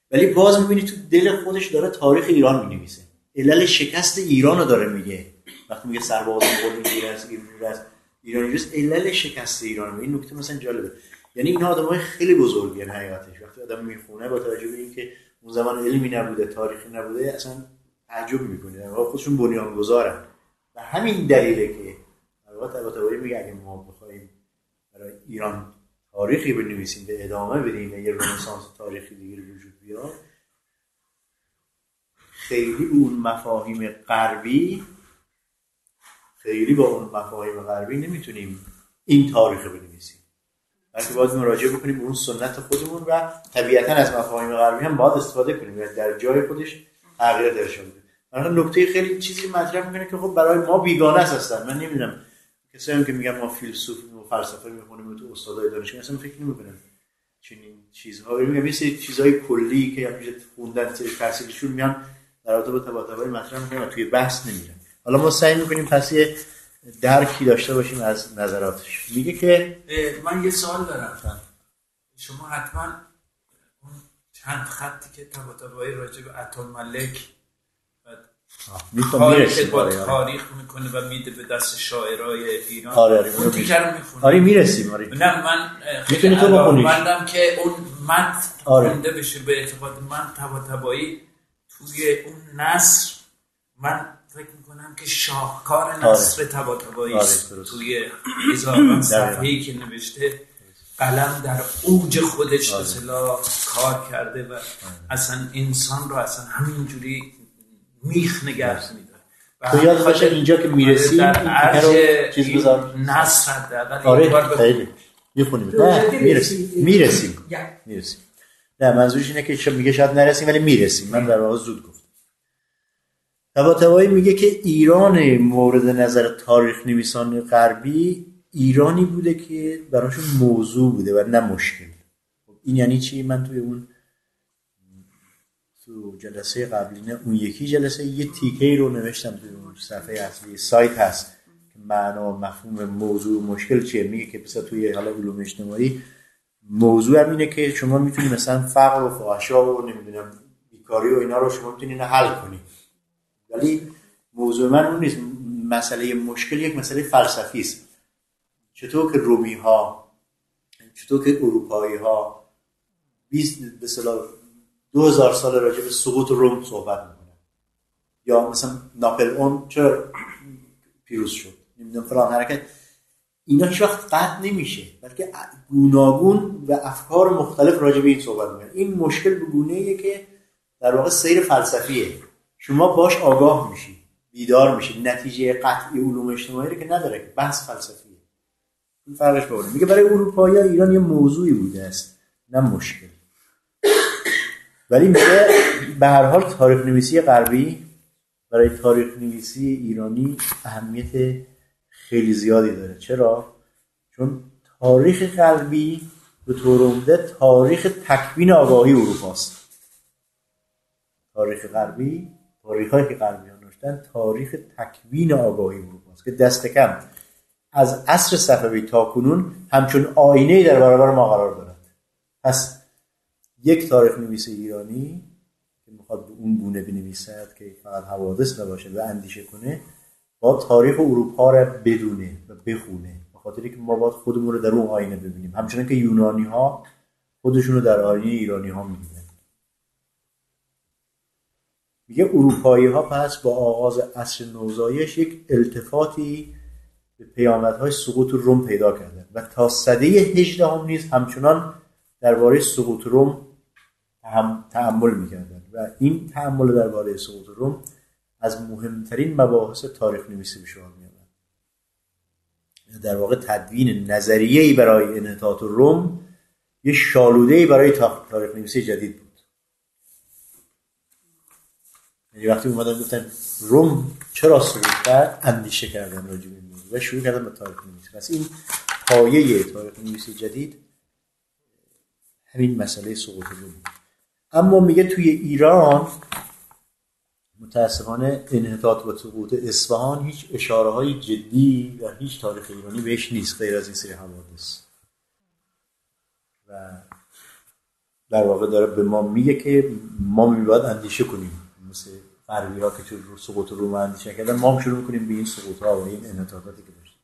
ولی باز میبینی تو دل خودش داره تاریخ ایران مینویسه، علل شکست ایران رو داره میگه. وقتی میگه سربازان خود ایران است ایران است، علل شکست ایران. این نکته مثلا جالبه. یعنی اینا آدمای خیلی بزرگی ان حقیقتش. وقتی آدم میخونه با توجه به اینکه اون زمان علمی نبوده، تاریخی نبوده، اصلا تعجب میکنه. در واقع خودشون بنیانگذارن. و همین دلیله که البته طباطبایی میگه اگه ما بخوایم برای ایران تاریخی بنویسیم، به ادامه بدیم و یه رنسانس تاریخی دیگه وجود بیاد، خیلی اون مفاهیم غربی خیلی با اون مفاهیم غربی نمیتونیم این تاریخ رو بنویسیم. بلکه باید مراجعه بکنیم به اون سنت خودمون و طبیعتاً از مفاهیم غربی هم باید استفاده کنیم و در جای خودش تغییر درش بدیم. مثلا نکته خیلی چیزی مطرح میکنه که خب برای ما بیگانه است اصلا. من نمیدونم کسایی که میگن ما فیلسوف و فلسفه میخونیم تو استادای دانشگاه اصلا فکر نمیکنن چنین چیزها. میگم یه سری چیزای کلی که همیشه خوندن سری تحصیلشون میان در رابطه با طباطبایی مطرح میکنن و توی بحث نمیرن. حالا ما سعی میکنیم پس یه درکی داشته باشیم از نظراتش. میگه که من یه سوال دارم. شما حتما اون چند خطی که طباطبایی راجع به عطاملک میخوام که با تاریخ میکنه و میده به دست شاعرای ایران، آره آره اون دیگر رو میخونه. آره میرسیم. آره نه من میتونی تو بخونیش. مندم که اون متن آره. خونده بشه. به اعتقاد من طباطبایی توی اون نثر، من فکر میکنم که شاهکار نثر طباطبایی است. آره. توی هزاران صفحه‌ای که نوشته، قلم در اوج خودش به اصطلاح کار کرده و اصلا انسان رو اصلا همینجوری میخ نگه میداره. تو یاد باشه اینجا که میرسیم در عرض چیز بذار نصر حداقل آره خیلی میخونیم. نه میرسیم میرسیم میرسیم نه منظورش اینه که میگه شاید نرسیم ولی میرسیم. من در واقع زود گفتم. طباطبایی میگه که ایران مورد نظر تاریخ نویسان غربی ایرانی بوده که براشون موضوع بوده و نه مشکل. این یعنی چی؟ من توی اون تو جلسه قبلی نه اون یکی جلسه یه تیکه‌ای رو نوشتم توی اون صفحه اصلی سایت هست که معنا و مفهوم موضوع و مشکل چیه. میگه که مثلا توی حالا علوم اجتماعی موضوع هم اینه که شما میتونید مثلا فقر و فحشا و نمیدونم بیکاری و اینا رو شما میتونید حل کنید، ولی موضوع من اون نیست. مسئله مشکل یک مسئله فلسفی است. چطور که رومی ها، چطور که اروپایی ها بیست به اصطلاح دو هزار سال راجع به سقوط روم صحبت میکنن، یا مثلا ناپلئون چرا پیروز شد، نمیدونم فلان حرکت، اینا هیچ وقت قطع نمیشه، بلکه گوناگون و افکار مختلف راجع به این صحبت میکنن. این مشکل به گونه‌ایه که در واقع سیر فلسفیه. شما باش آگاه میشی، بیدار میشی، نتیجه قطعی علوم اجتماعی رو که نداره، که بحث فلسفیه. این فرقش با اونه. میگه برای اروپایی‌ها ایران یه موضوعی بوده است نه مشکل. ولی میگه به هر حال تاریخ نویسی غربی برای تاریخ نویسی ایرانی اهمیت خیلی زیادی داره. چرا؟ چون تاریخ غربی به طور عمده تاریخ تکوین آگاهی اروپا است. تاریخ غربی، تاریخی که غربیان نوشتن، تاریخ تکوین آگاهی اروپا است که دست کم از عصر صفوی تا کنون همچون آینه‌ای در برابر ما قرار دارد. پس یک تاریخ نویس ایرانی که میخواد به اون گونه بنویسد که فقط حوادث نباشه و اندیشه کنه، با تاریخ اروپا را بدونه و بخونه، به خاطری که ما باید خودمون رو در اون آینه ببینیم، همچنان که یونانی ها خودشون رو در آینه ایرانی ها میبینن. میگه اروپایی ها پس با آغاز عصر نوزایش یک التفاتی به پیامدهای سقوط روم پیدا کردن و تا سده هجدهم نیز همچنان درباره سقوط روم هم تأمل می‌کردند و این تأمل درباره سقوط روم از مهمترین مباحث تاریخ نویسی به شمار می‌آمد. در واقع تدوین نظریه‌ای برای انحطاط روم یه شالوده‌ای برای تاریخ نویسی جدید بود. یعنی وقتی اومدن گفتن روم چرا سقوط کرد، اندیشه کردن راجع به این و شروع کردن به تاریخ نویسی. پس این پایه تاریخ نویسی جدید همین مسئله سقوط روم. اما میگه توی ایران متاسفانه انحطاط و سقوط اصفهان هیچ اشاره های جدی و هیچ تاریخ ایرانی بهش نیست غیر از این سری حوادث. و در واقع داره به ما میگه که ما میباید اندیشه کنیم، مثل غربی ها که تو سقوط روم اندیشه کردن، ما هم شروع کنیم به این سقوط ها و این انحطاطاتی که داشتیم.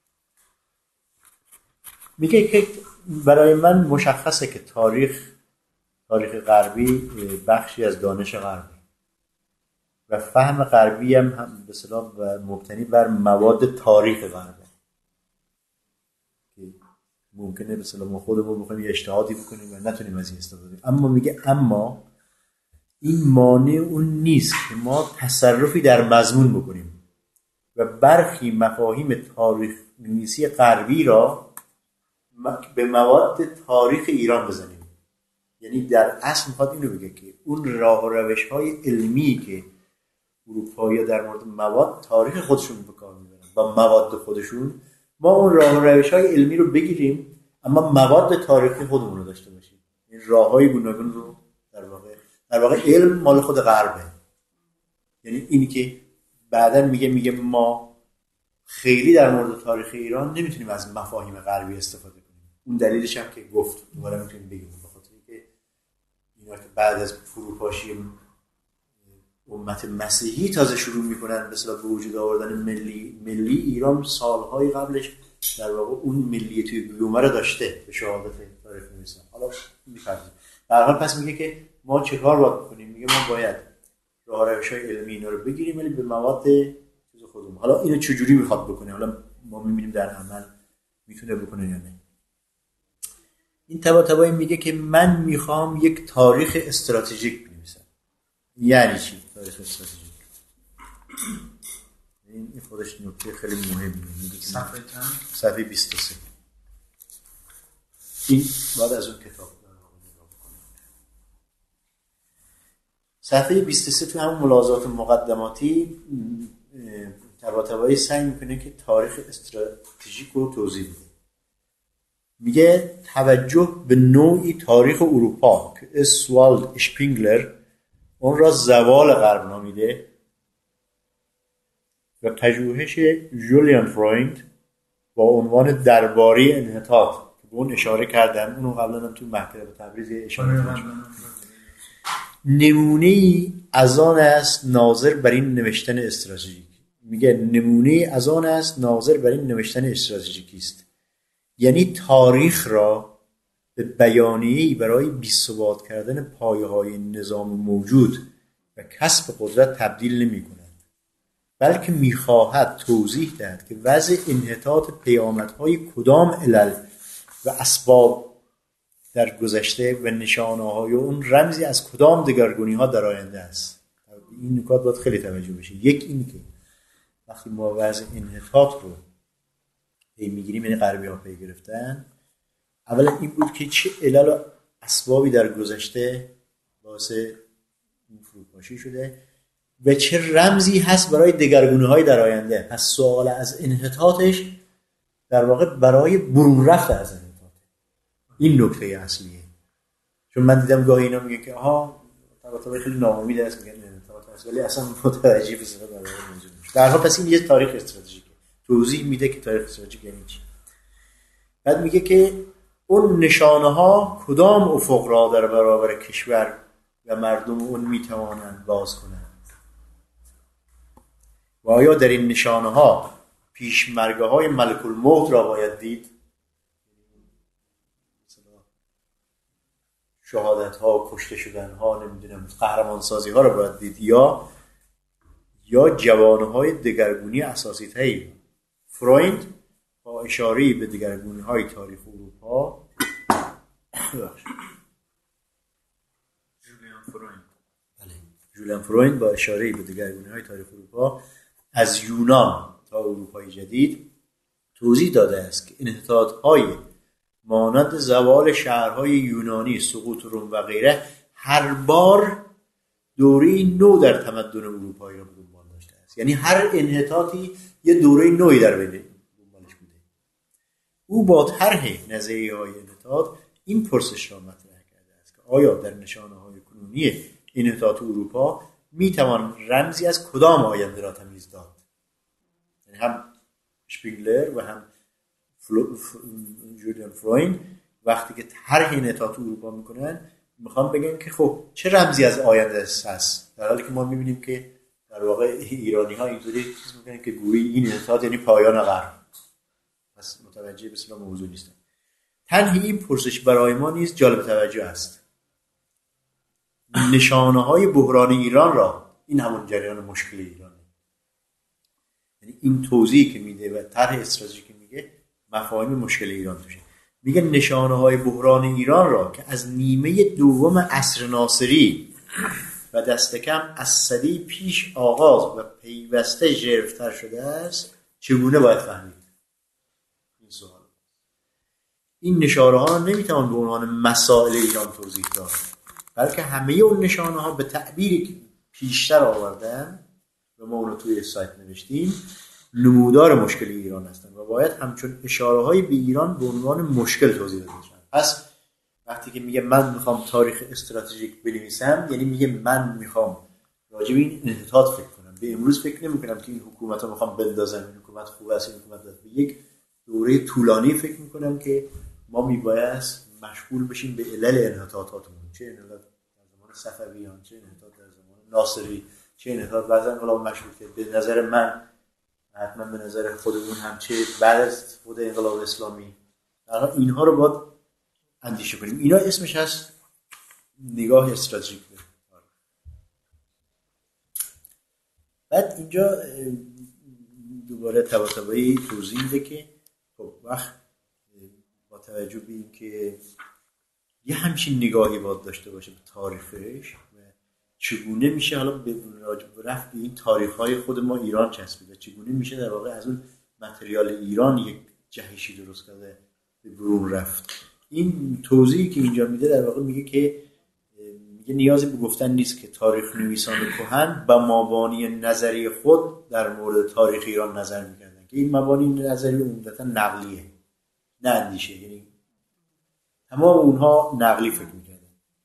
میگه که برای من مشخصه که تاریخ تاریخ غربی بخشی از دانش غربی و فهم غربی هم, هم به اصطلاح مبتنی بر مواد تاریخ غربی که ممکنه به اصطلاح ما خودمون بخوایم یه اجتهادی بکنیم و نتونیم از این استفاده کنیم. اما میگه اما این مانع اون نیست که ما تصرفی در مضمون بکنیم و برخی مفاهیم تاریخ نویسی غربی را به مواد تاریخ ایران بزنیم. یعنی در اصل میخواد اینو بگه که اون راه و روش های علمی که اروپایی در مورد مواد تاریخ خودشون به کار میبرن با مواد خودشون، ما اون راه و روش های علمی رو بگیریم اما مواد تاریخی خودمون رو داشته باشیم. این راه های گوناگون رو در واقع در واقع علم مال خود غربه. یعنی اینی که بعداً میگه میگه ما خیلی در مورد تاریخ ایران نمیتونیم از مفاهیم غربی استفاده کنیم. اون دلیلش هم که گفت دوباره میتونیم بگیم بخاطر اینکه اینا که بعد از فروپاشی امت مسیحی تازه شروع میکنن به اصطلاح به وجود آوردن ملی ملی ایران سالهای قبلش در واقع اون ملیت توی گیومه رو داشته به شهادت تاریخ نویسان. حالا میفرضیم در حال پس میگه که ما چه کار باید بکنیم؟ میگه ما باید راه روش‌های علمی اینا رو بگیریم ولی به مواد چیز خودمون. حالا اینو چجوری میخواد بکنه؟ حالا ما میبینیم در عمل میتونه بکنه یا نه. این تبا تبایی میگه که من میخوام یک تاریخ استراتژیک بنویسم. یعنی چی تاریخ استراتژیک؟ این خودش نکته خیلی مهمه. صفحه چند؟ صفحه بیست و سه. این بعد از اون کتاب صفحه بیست و سه تو همون ملاحظات مقدماتی طباطبایی سعی میکنه که تاریخ استراتژیک رو توضیح بده. میگه توجه به نوعی تاریخ اروپا که اسوالد اشپینگلر اون را زوال غرب نامیده و پژوهش جولیان فروید با عنوان درباره انحطاط که به اون اشاره کردن، اونو قبلا هم تو مکتب تبریز اشاره کردن، نمونه‌ای از آن است ناظر بر این نوشتن استراتژیک. میگه نمونه‌ای از آن است ناظر بر این نوشتن استراتژیکی است. یعنی تاریخ را به بیانیه‌ای برای بی‌ثبات کردن پایه‌های نظام موجود و کسب قدرت تبدیل نمی‌کند، بلکه می‌خواهد توضیح دهد که وضع انحطاط پیامدهای کدام علل و اسباب در گذشته و نشانه‌های اون رمزی از کدام دگرگونی‌ها در آینده است. این نکات باید خیلی توجه بشه. یک این که وقتی ما وضع انحطاط رو پی میگیریم، یعنی غربی‌ها پی گرفتن، اولا این بود که چه علل و اسبابی در گذشته باعث فروپاشی شده و چه رمزی هست برای دگرگونی‌های در آینده. پس سوال از انحطاطش در واقع برای برون رفت از انحطاط. این نکته اصلیه. چون من دیدم گاهی اینا میگه که آها طبعا خیلی ناامید است، میگن انحطاط هست، ولی اصلا متوجه به صورت برای موضوع نمیشه. در حال پس این یه تاریخ استراتژیکه. توضیح میده که تاریخ استراتژیک یعنی چی. بعد میگه که اون نشانه‌ها کدام افق را در برابر کشور و مردم اون میتوانند باز کنند و آیا در این نشانه‌ها پیشمرگه‌های ملک الموت را باید دید؟ شهادت‌ها، کشته شدن‌ها، نمیدونم قهرمانسازی‌ها را باید دید یا یا جوانه‌های دگرگونی اساسی‌تری. فروید با اشاره به دگرگونی‌های تاریخ اروپا جولیان فروید بله جولیان فروید با اشاره به دگرگونی‌های تاریخ اروپا از یونان تا اروپای جدید توضیح داده است که انحطاط‌های مانند زوال شهرهای یونانی، سقوط روم و غیره هر بار دوره نو در تمدن اروپایی را به دنبال داشته است. یعنی هر انحطاطی یه دوره نوی در بین دنبالش بوده. او با طرح نظریه‌های انحطاط این پرسش را مطرح کرده است که آیا در نشانه‌های کنونی انحطاط اروپا میتوان رمزی از کدام آینده را تمیز داد؟ یعنی هم شپینگلر و هم فلو... ف... جولیان فروید وقتی که طرح انحطاط اروپا میکنن میخوام بگم که خب چه رمزی از آینده هست، در حالی که ما میبینیم که در واقع ایرانی ها اینطوری چیز میکنن که گویی این انحطاط یعنی پایان قرن. پس متوجه به اصلا موضوع نیستن. تنها این پرسش برای ما نیز جالب توجه است. نشانه های بحران ایران را، این همون جریان مشکل ایرانه، یعنی این توضیحی که میده و طرح استراتژی که میگه مفاهیم مشکل ایران توشه. میگه نشانه های بحران ایران را که از نیمه دوم عصر ناصری و دست کم از سده پیش آغاز و پیوسته ژرف‌تر شده است چگونه باید فهمید؟ این سوال. این نشانه ها نمیتوان به عنوان مسائل ایران توضیح داد، بلکه همه اون نشانه ها به تعبیری که پیشتر آوردن و ما اونو توی سایت نوشتیم نمودار مشکل ایران هستند و باید همچون اشاره های به ایران به عنوان مشکل توضیح داده بشن. پس وقتی که میگه من میخوام تاریخ استراتژیک بنویسم، یعنی میگه من میخوام راجع به این انحطاط فکر کنم. به امروز فکر نمیکنم که این حکومت رو میخوام بندازم، این حکومت خوب است، این حکومت بد. به یک دوره طولانی فکر میکنم که ما میبایست مشغول بشیم به علل انحطاطاتمون، چه انحطاط در زمان صفویان، چه انحطاط در زمان ناصری، چه انحطاط بعد از انقلاب مشروطه. به نظر من، حتما به نظر خودمون هم، چه بعد از خود انقلاب اسلامی، در اینها رو باید اندیشه کنیم. اینا اسمش هست نگاه استراتژیک. بعد اینجا دوباره طباطبایی توضیح میده که خب وقت با توجه به این که یه همچین نگاهی باید داشته باشه به تاریخش و چگونه میشه حالا به راجع به رفت به این تاریخ‌های خود ما ایران چسبید و چگونه میشه در واقع از اون متریال ایران یک جهشی درست کرده به برون رفت. این توضیحی که اینجا میده در واقع میگه که میگه نیازی به گفتن نیست که تاریخ نویسان کهن با مبانی نظری خود در مورد تاریخ ایران نظر میکردن که این مبانی نظری عمدتاً نقلیه، نه اندیشه. یعنی تمام اونها نقلی فکر میکردن.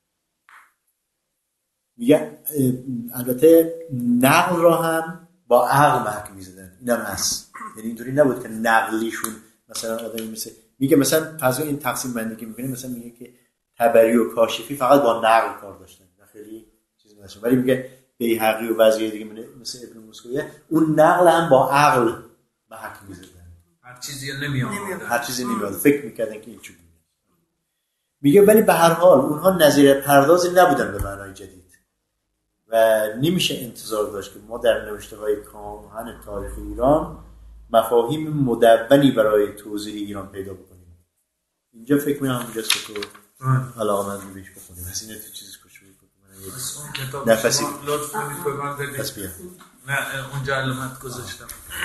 میگه البته نقل را هم با عقل محک میزدن، این هم هست. یعنی اینطوری نبود که نقلیشون مثلا آدمی مثل میگه مثلا فضا این تقسیم بندی که میکنه، مثلا میگه که طبری و کاشفی فقط با نقل کار داشتن، خیلی چیز نشه. ولی میگه بیهقی و وضعیه دیگه مثل ابن مسکویه اون نقل هم با عقل محک میزدن، هر چیزی نمیاد، هر چیزی نمیاد، فکر میکردن که این چجوریه. میگه ولی به هر حال اونها نظیر پردازی نبودن به معنای جدید و نمیشه انتظار داشت که ما در نوشته‌های کهن تاریخ ایران مفاهیم مدونی برای توضیح ایران پیدا بکنیم. اینجا فکر می‌کنم اونجاست که تو علاقه‌مند بهش بخونیم. پس این تو چیزی کشو بکنم. نفسی لطف کنید به من بدید. پس بیا. نه اونجا علامت گذاشتم.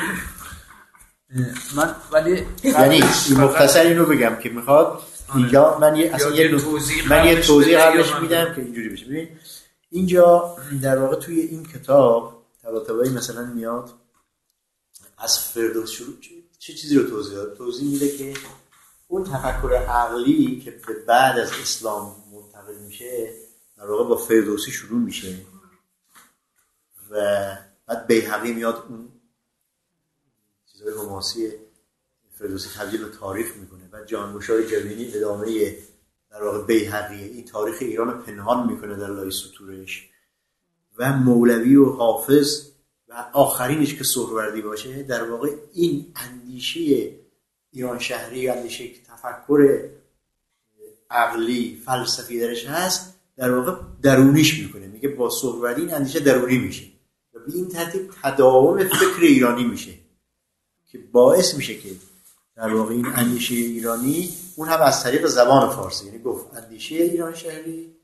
من ولی یعنی مختصر اینو بگم که میخواد اینجا من یه اصلا یه توضیح من یه توضیح قبلش میدم که اینجوری بشه. ببین اینجا در واقع توی این کتاب طباطبایی مثلا میاد از فردوس شروع چه چیزی رو توضیح داد؟ توضیح میده که اون تفکر عقلی که به بعد از اسلام منتقل میشه در واقع با فردوسی شروع میشه و بعد بیهقی میاد اون چیزای حماسی فردوسی تبدیل به تاریخ میکنه و جانگشای جوینی ادامه در واقع بیهقیه. این تاریخ ایران پنهان میکنه در لای سطورش و مولوی و حافظ و آخرینش که سهروردی باشه در واقع این اندیشه ایران شهری، اندیشه تفکر عقلی فلسفی درش هست در واقع درونیش میکنه. میگه با سهروردی این اندیشه درونی میشه و به این ترتیب تداوم فکر ایرانی میشه که باعث میشه که در واقع این اندیشه ایرانی اون هم از طریق زبان فارسی، یعنی گفت اندیشه ایران شهری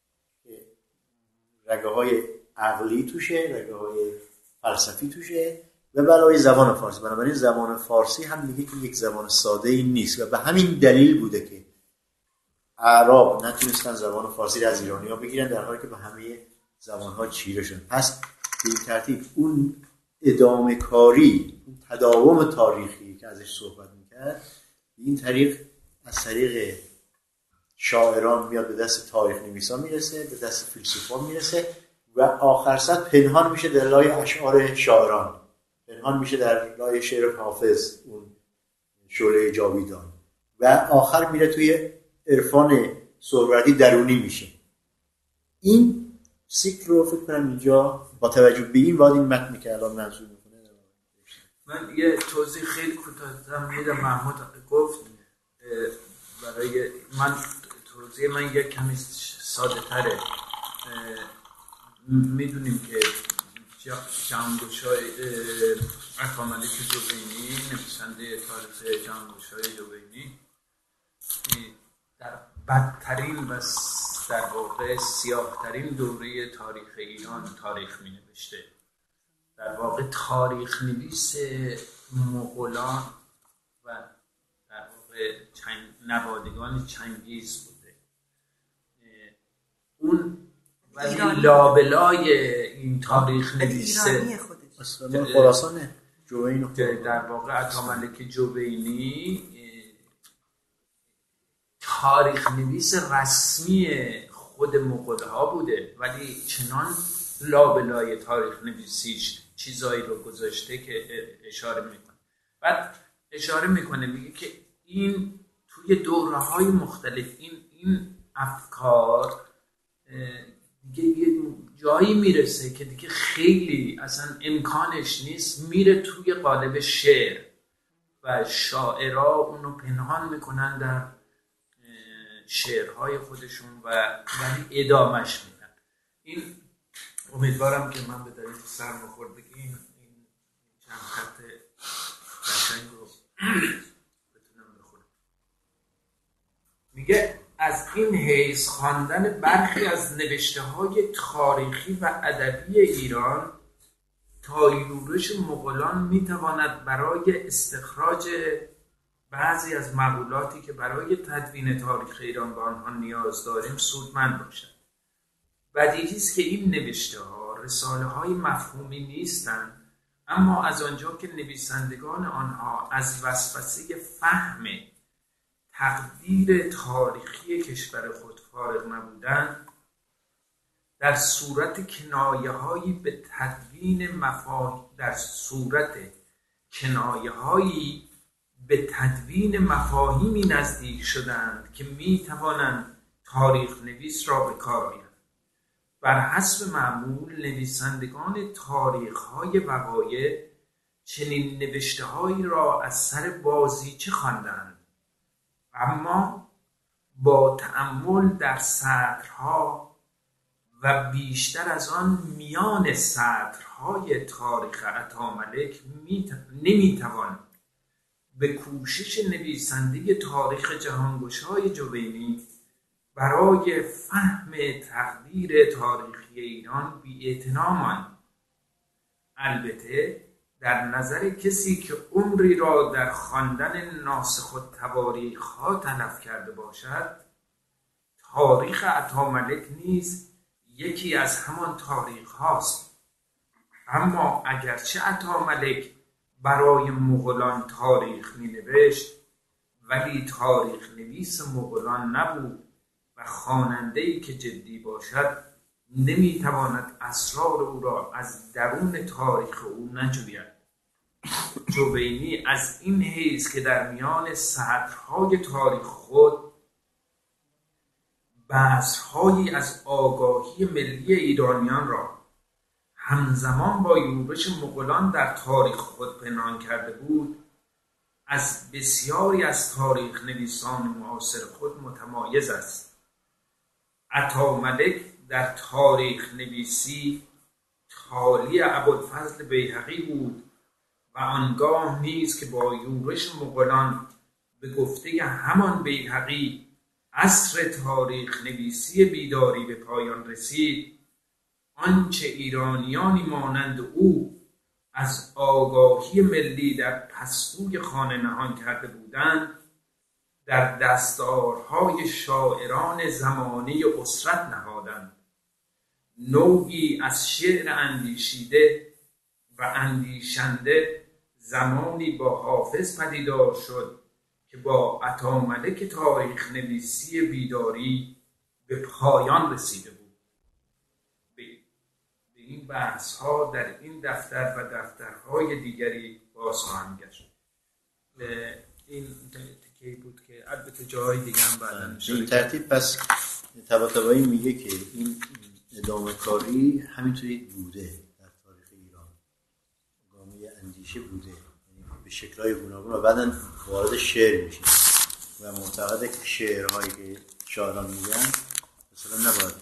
رگه های عقلی توشه، رگه های فلسفی توشه و برای زبان فارسی. بنابراین زبان فارسی هم میگه که یک زبان ساده ای نیست و به همین دلیل بوده که اعراب نتونستن زبان فارسی را از ایرانی ها بگیرن در حالی که به همه زبان ها چیره شدن. پس به این ترتیب اون ادامه کاری، اون تداوم تاریخی که ازش صحبت میکرد به این طریق از طریق شاعران میاد به دست تاریخ نویسان میرسه، به دست فیلسوفان میرسه و آخر سر پنهان میشه در لای اشعار شاعران، پنهان میشه در لای شعر حافظ، اون شعله جاویدان، و آخر میره توی عرفان سهروردی درونی میشه این سیکل رو فکر کنم اینجا با توجه به این وادی متن که الان منظور میکنه. من یه توضیح خیلی کوتاه میدم. محمود گفت برای من توضیح من یک کمی ساده تره. میدونیم که جهانگشای عطاملک جوینی، نویسنده تاریخ جهانگشای جوینی، در بدترین و در واقع سیاه‌ترین دوره تاریخ ایران تاریخ می نوشته. در واقع تاریخ نویس مغولان و در واقع چنگ نوادگان چنگیز بوده. اون ولی لابلای این تاریخ نویسه اصلا خراسان جوینی در واقع عطاملک جوینی تاریخ نویس رسمی خود مغول‌ها بوده، ولی چنان لابلای تاریخ نویسیش چیزایی رو گذاشته که اشاره میکنه. بعد اشاره میکنه میگه که این توی دوره‌های مختلف این این افکار دیگه یه جایی میرسه که دیگه خیلی اصلا امکانش نیست، میره توی قالب شعر و شاعرها اونو پنهان میکنن در شعرهای خودشون و ولی ادامش میدن. این امیدوارم که من به دلیل سرماخوردگی این چند خط قشنگ رو بتونم بخونم. میگه از این حیث خواندن برخی از نوشته‌های تاریخی و ادبی ایران تا یورش مغولان میتواند برای استخراج بعضی از مقولاتی که برای تدوین تاریخ ایران به آنها نیاز داریم سودمند باشد. بدیهی است که این نوشته‌ها رساله‌های مفهومی نیستند، اما از آنجا که نویسندگان آنها از وسوسه فهم تقدیر تاریخی کشور خود فارغ نبودند، در صورت کنایه‌هایی به تدوین مفاهیم در صورت کنایه‌هایی به تدوین مفاهیمی نزدیک شدند که می توانند تاریخ نویس را به کار آیند. بر حسب معمول نویسندگان تاریخ‌های وقایع چنین نوشته‌هایی را از سر بازیچه خواندند، اما با تأمل در سطرها و بیشتر از آن میان سطرهای تاریخ عطاملک نمیتوان به کوشش نویسنده تاریخ جهانگشای جوینی برای فهم تقدیر تاریخی ایران بی‌اعتنا ماند. البته در نظر کسی که عمری را در خواندن ناسخ التواریخ‌ها تلف کرده باشد، تاریخ عطاملک نیز یکی از همان تاریخ هاست. اما اگرچه عطاملک برای مغولان تاریخ می نوشت، ولی تاریخ نویس مغولان نبود و خواننده‌ای که جدی باشد نمی تواند اسرار او را از درون تاریخ او نجوید. جوینی از این حیث که در میان سطرهای تاریخ خود بذرهایی از آگاهی ملی ایرانیان را همزمان با یورش مغولان در تاریخ خود پنهان کرده بود، از بسیاری از تاریخ نویسان معاصر خود متمایز است. عطاملک در تاریخ نویسی تالی ابوالفضل بیهقی بود و آنگاه نیز که با یورش مغولان به گفته همان بیهقی عصر تاریخ نویسی بیداری به پایان رسید، آنچه ایرانیانی مانند او از آگاهی ملی در پستوی خانه نهان کرده بودند، در دستارهای شاعران زمانه اسرت نهادند. نوعی از شعر اندیشیده و اندیشنده زمانی با حافظ پدیدار شد که با عطاملک تاریخ نویسی بیداری به پایان رسیده بود. به این بحث ها در این دفتر و دفترهای دیگری باز خواهم گشت. این تکی بود که البته جاهای دیگه هم بعداً این ترتیب پس طباطبایی میگه که این ادامه کاری همینطوری بوده در تاریخ ایران، گامه اندیشه بوده، یعنی به شکل‌های گوناگون و بعداً وارد شعر میشه و معتقده که شعرهایی که شاعران میگن مثلا نباید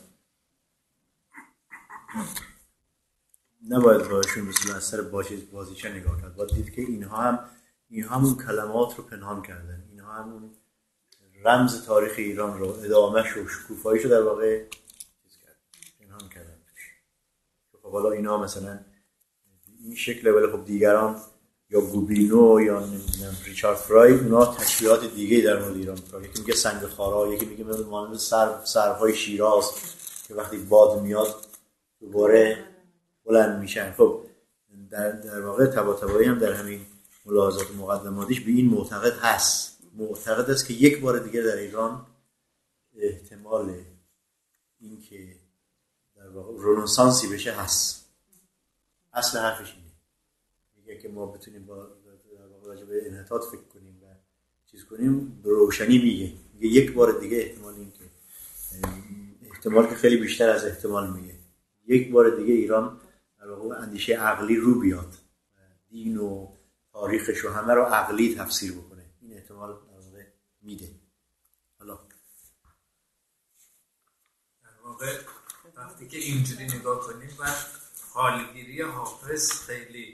نباید باشون مثلا از سر بازیچه نگاه کرد، باید دید که اینها هم اینها هم اون کلمات رو پنهان کردن، اینها هم اون رمز تاریخ ایران رو، ادامه‌ش و شکوفاییش رو در واقع چیز کردن، پنهان کردن. خب حالا اینا مثلا این شکل، ولی خب دیگران یا گوبینو یا نمیدونم ریچارد فرای اونا تشبیهات دیگه در مورد ایران می‌کنن. یکی میگه سنگ خارا، یکی میگه مانند سر سرهای شیراز که وقتی باد میاد دوباره بلند میشن. خب در در واقع طباطبایی هم در همین ملاحظات مقدماتیش به این معتقد هست، معتقد است که یک بار دیگه در ایران احتمال این که در واقع رنسانسی بشه هست. اصل حرفش اینه، میگه که ما بتونیم با در واقع راجع به انحطاط فکر کنیم و چیز کنیم، به روشنی میگه میگه یک بار دیگه احتمال این که احتمال که خیلی بیشتر از احتمال میگه یک بار دیگه ایران در واقع اندیشه عقلی رو بیاد، دین و تاریخش رو همه رو عقلی تفسیر بکنه، این احتمال در واقع میده. حالا در واقع وقتی که اینجوری نگاه کنیم و حالگیری حافظ خیلی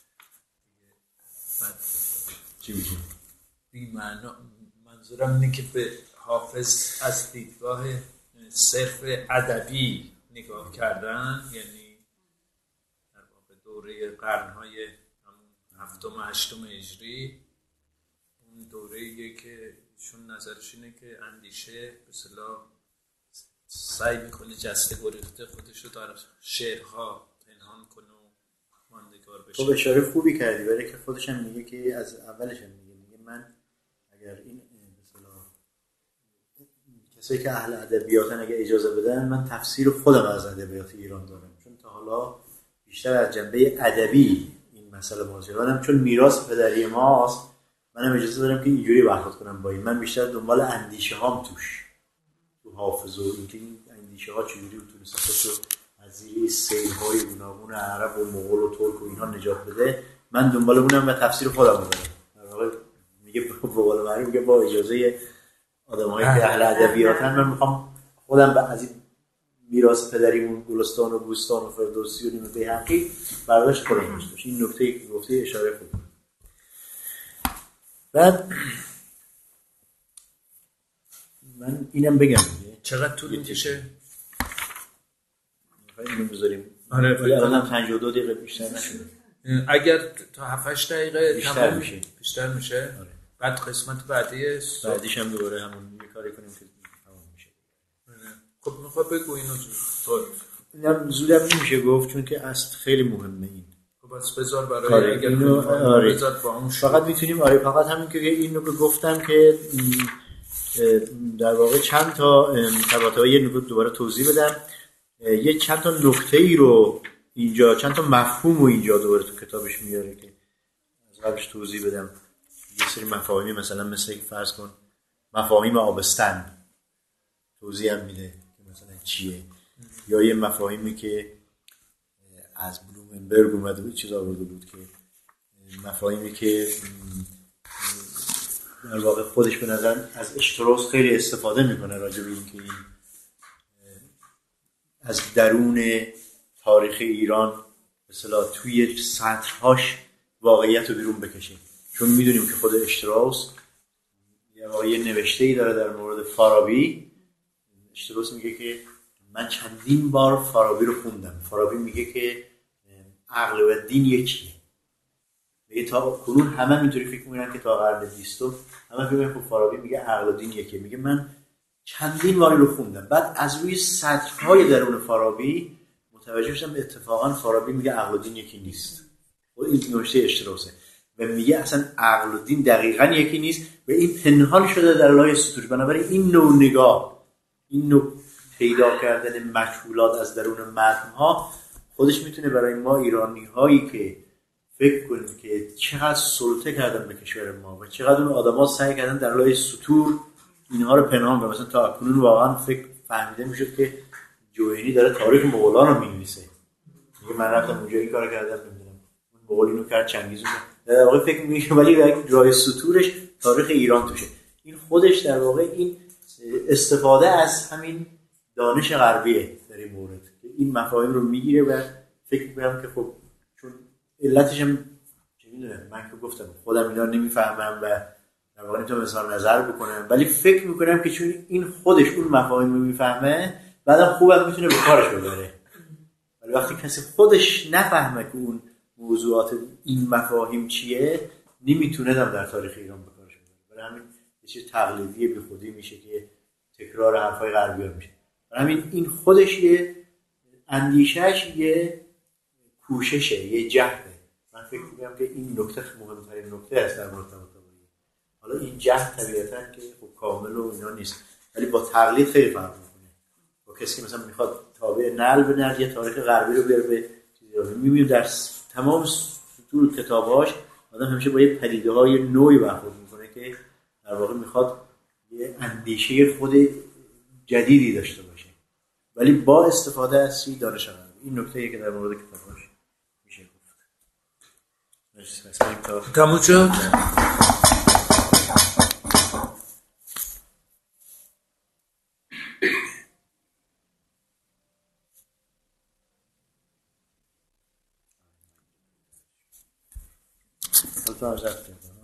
چی میشه؟ این معنا، منظورم اینه که به حافظ از دیدگاه صرف ادبی نگاه کردن، یعنی در واقع دوره قرن‌های هفتم و هشتم هجری، اون دوره‌ایه که شون نظرش اینه که اندیشه به اصطلاح سعی میکنه جسته گریخته خودش رو در شعرها پنهان کنه و ماندگار بشه. خب اشاره خوبی کردی، برای که خودش هم میگه که از اولش هم میگه میگه من اگر این به اصطلاح کسایی که اهل ادبیاتن اگه اجازه بدن من تفسیر خودم از ادبیات ایران دارم، چون تا حالا بیشتر از جنبه ادبی این مسئله مواجه شدم، چون میراث پدری ماست منم اجازه دارم که اینجوری برخورد کنم با این. من بیشتر دنبال اندیشه هام توش تو حافظ و اینکه این اندیشه ها چجوری میتونست خودشو از زیر سیل‌های گوناگون عرب و مغول و ترک و اینها نجات بده، من دنبال اونم و تفسیر خودم دارم. در واقع میگه به قول معروف میگه با اجازه آدمایی که اهل ادبیاتن من میخوام خودم به از این میراث پدریمون گلستان و بوستان و فردوسی و نیمه بیهقی برداشت کنم. این نکته که گفته اشاره خوب. بعد من اینم بگم چقدر طول میکشه؟ اینو بذاریم. آره ولی الان پنجاه و دو دقیقه بیشتر نشده. اگر تا هفت هشت دقیقه بیشتر میشه. بیشتر میشه. آره. بعد قسمت بعدی بعدیش هم دوباره همون یه کاری کنیم که تمام میشه. خب میخوام بگو اینو زود. اینم زودم نمیشه گفت چون که اصل خیلی مهمه این. خب بس بذار برای اگر اینو آره. بذار با اون فقط میتونیم آره فقط همین که اینو که گفتم که در واقع چند تا تباطبایی یه نکته دوباره توضیح بدم. یه چند تا نکته ای رو اینجا چند تا مفهوم رو اینجا دوباره تو کتابش میاره که از قبلش توضیح بدم. یه سری مفاهیمی مثلا مثل که فرض کن مفاهیم آبستن توضیح هم میده که مثلا چیه، یا یه مفاهیمی که از بلومنبرگ اومده بود چیز آورده بود که مفاهیمی که در واقع خودش به نظر از اشتراس خیلی استفاده میکنه راجع به این که این از درون تاریخ ایران به اصطلاح توی سطرهاش واقعیت رو بیرون بکشه، چون میدونیم که خود اشتراس یه نوشته‌ای داره در مورد فارابی. اشتراس میگه که من چندین بار فارابی رو خوندم. فارابی میگه که عقل و دین یکیه. میگه تا کنون همه اینطوری فکر میکنن که تا قرن بیستم همه فکر میکنن که فارابی میگه عقل و دین یکیه. میگه من چندین بار رو خوندم، بعد از روی سطرهای درون فارابی متوجه شدم اتفاقا فارابی میگه عقل و دین یکی نیست. و این نوشته اشتراسه و میگه اصلا عقل و دین دقیقاً یکی نیست و این پنهان شده در لای سطور. بنابراین این نوع نگاه، این نوع پیدا کردن مشغولات از درون متن‌ها خودش میتونه برای ما ایرانی هایی که فکر کنیم که چقدر سلطه کردن به کشور ما و چقدر اون آدما سعی کردن در لای سطور اینها رو پنهان کنن. مثلا تا کنون واقعا فکر فهمیده میشد که جوینی داره تاریخ مغولان رو می‌نویسه، میگه من رفتم اونجا این کارو کردم، نمیدونم اون مغول اینو کرد، چنگیز اون در واقع فکر می‌کنه، ولی جای سطورش تاریخ ایران توشه. این خودش در واقع این استفاده از همین دانش غربیه در این مورد، این مفاهیم رو میگیره و فکر می‌کنم که خب چون علتش هم چه می‌دونم، من که گفتم خودم اینا نمی‌فهمم و در واقع نمی‌تونم اظهار نظر بکنم، ولی فکر می‌کنم که چون این خودش اون مفاهیم رو می‌فهمه بعدم خوبم می‌تونه به کارش ببره. ولی وقتی کسی خودش نفهمه که اون موضوعات این مفاهیم چیه، نمی‌تونه در تاریخ ایران به کارش ببره. برای همین یه چیز تقلیدی بیخودی میشه که تکرار حرفای غربی‌ها میشه. برای همین این خودش یه اندیشه‌اش یه کوششه، یه جهده. من فکر می‌کنم که این نکته مهمترین نکته است در مورد طباطبایی. حالا این جهد طبیعتاً که خب کامل و اینا نیست، ولی با تقلید خیلی فرق می‌کنه. با کسی که مثلا میخواد تابع نعل به نعل یه تاریخ غربی رو بیاره به چیزی رو می‌بینیم در تمام سطور کتاب‌هاش آدم همیشه با یه پدیده‌های نوعی برخورد می‌کنه که در واقع میخواد یه اندیشه خود جدیدی داشته باشه، ولی با استفاده از سی دانش غربی. این نکته‌ای که در مورد کتاباش میشه گفت. مرسی. تا تموم شد. البته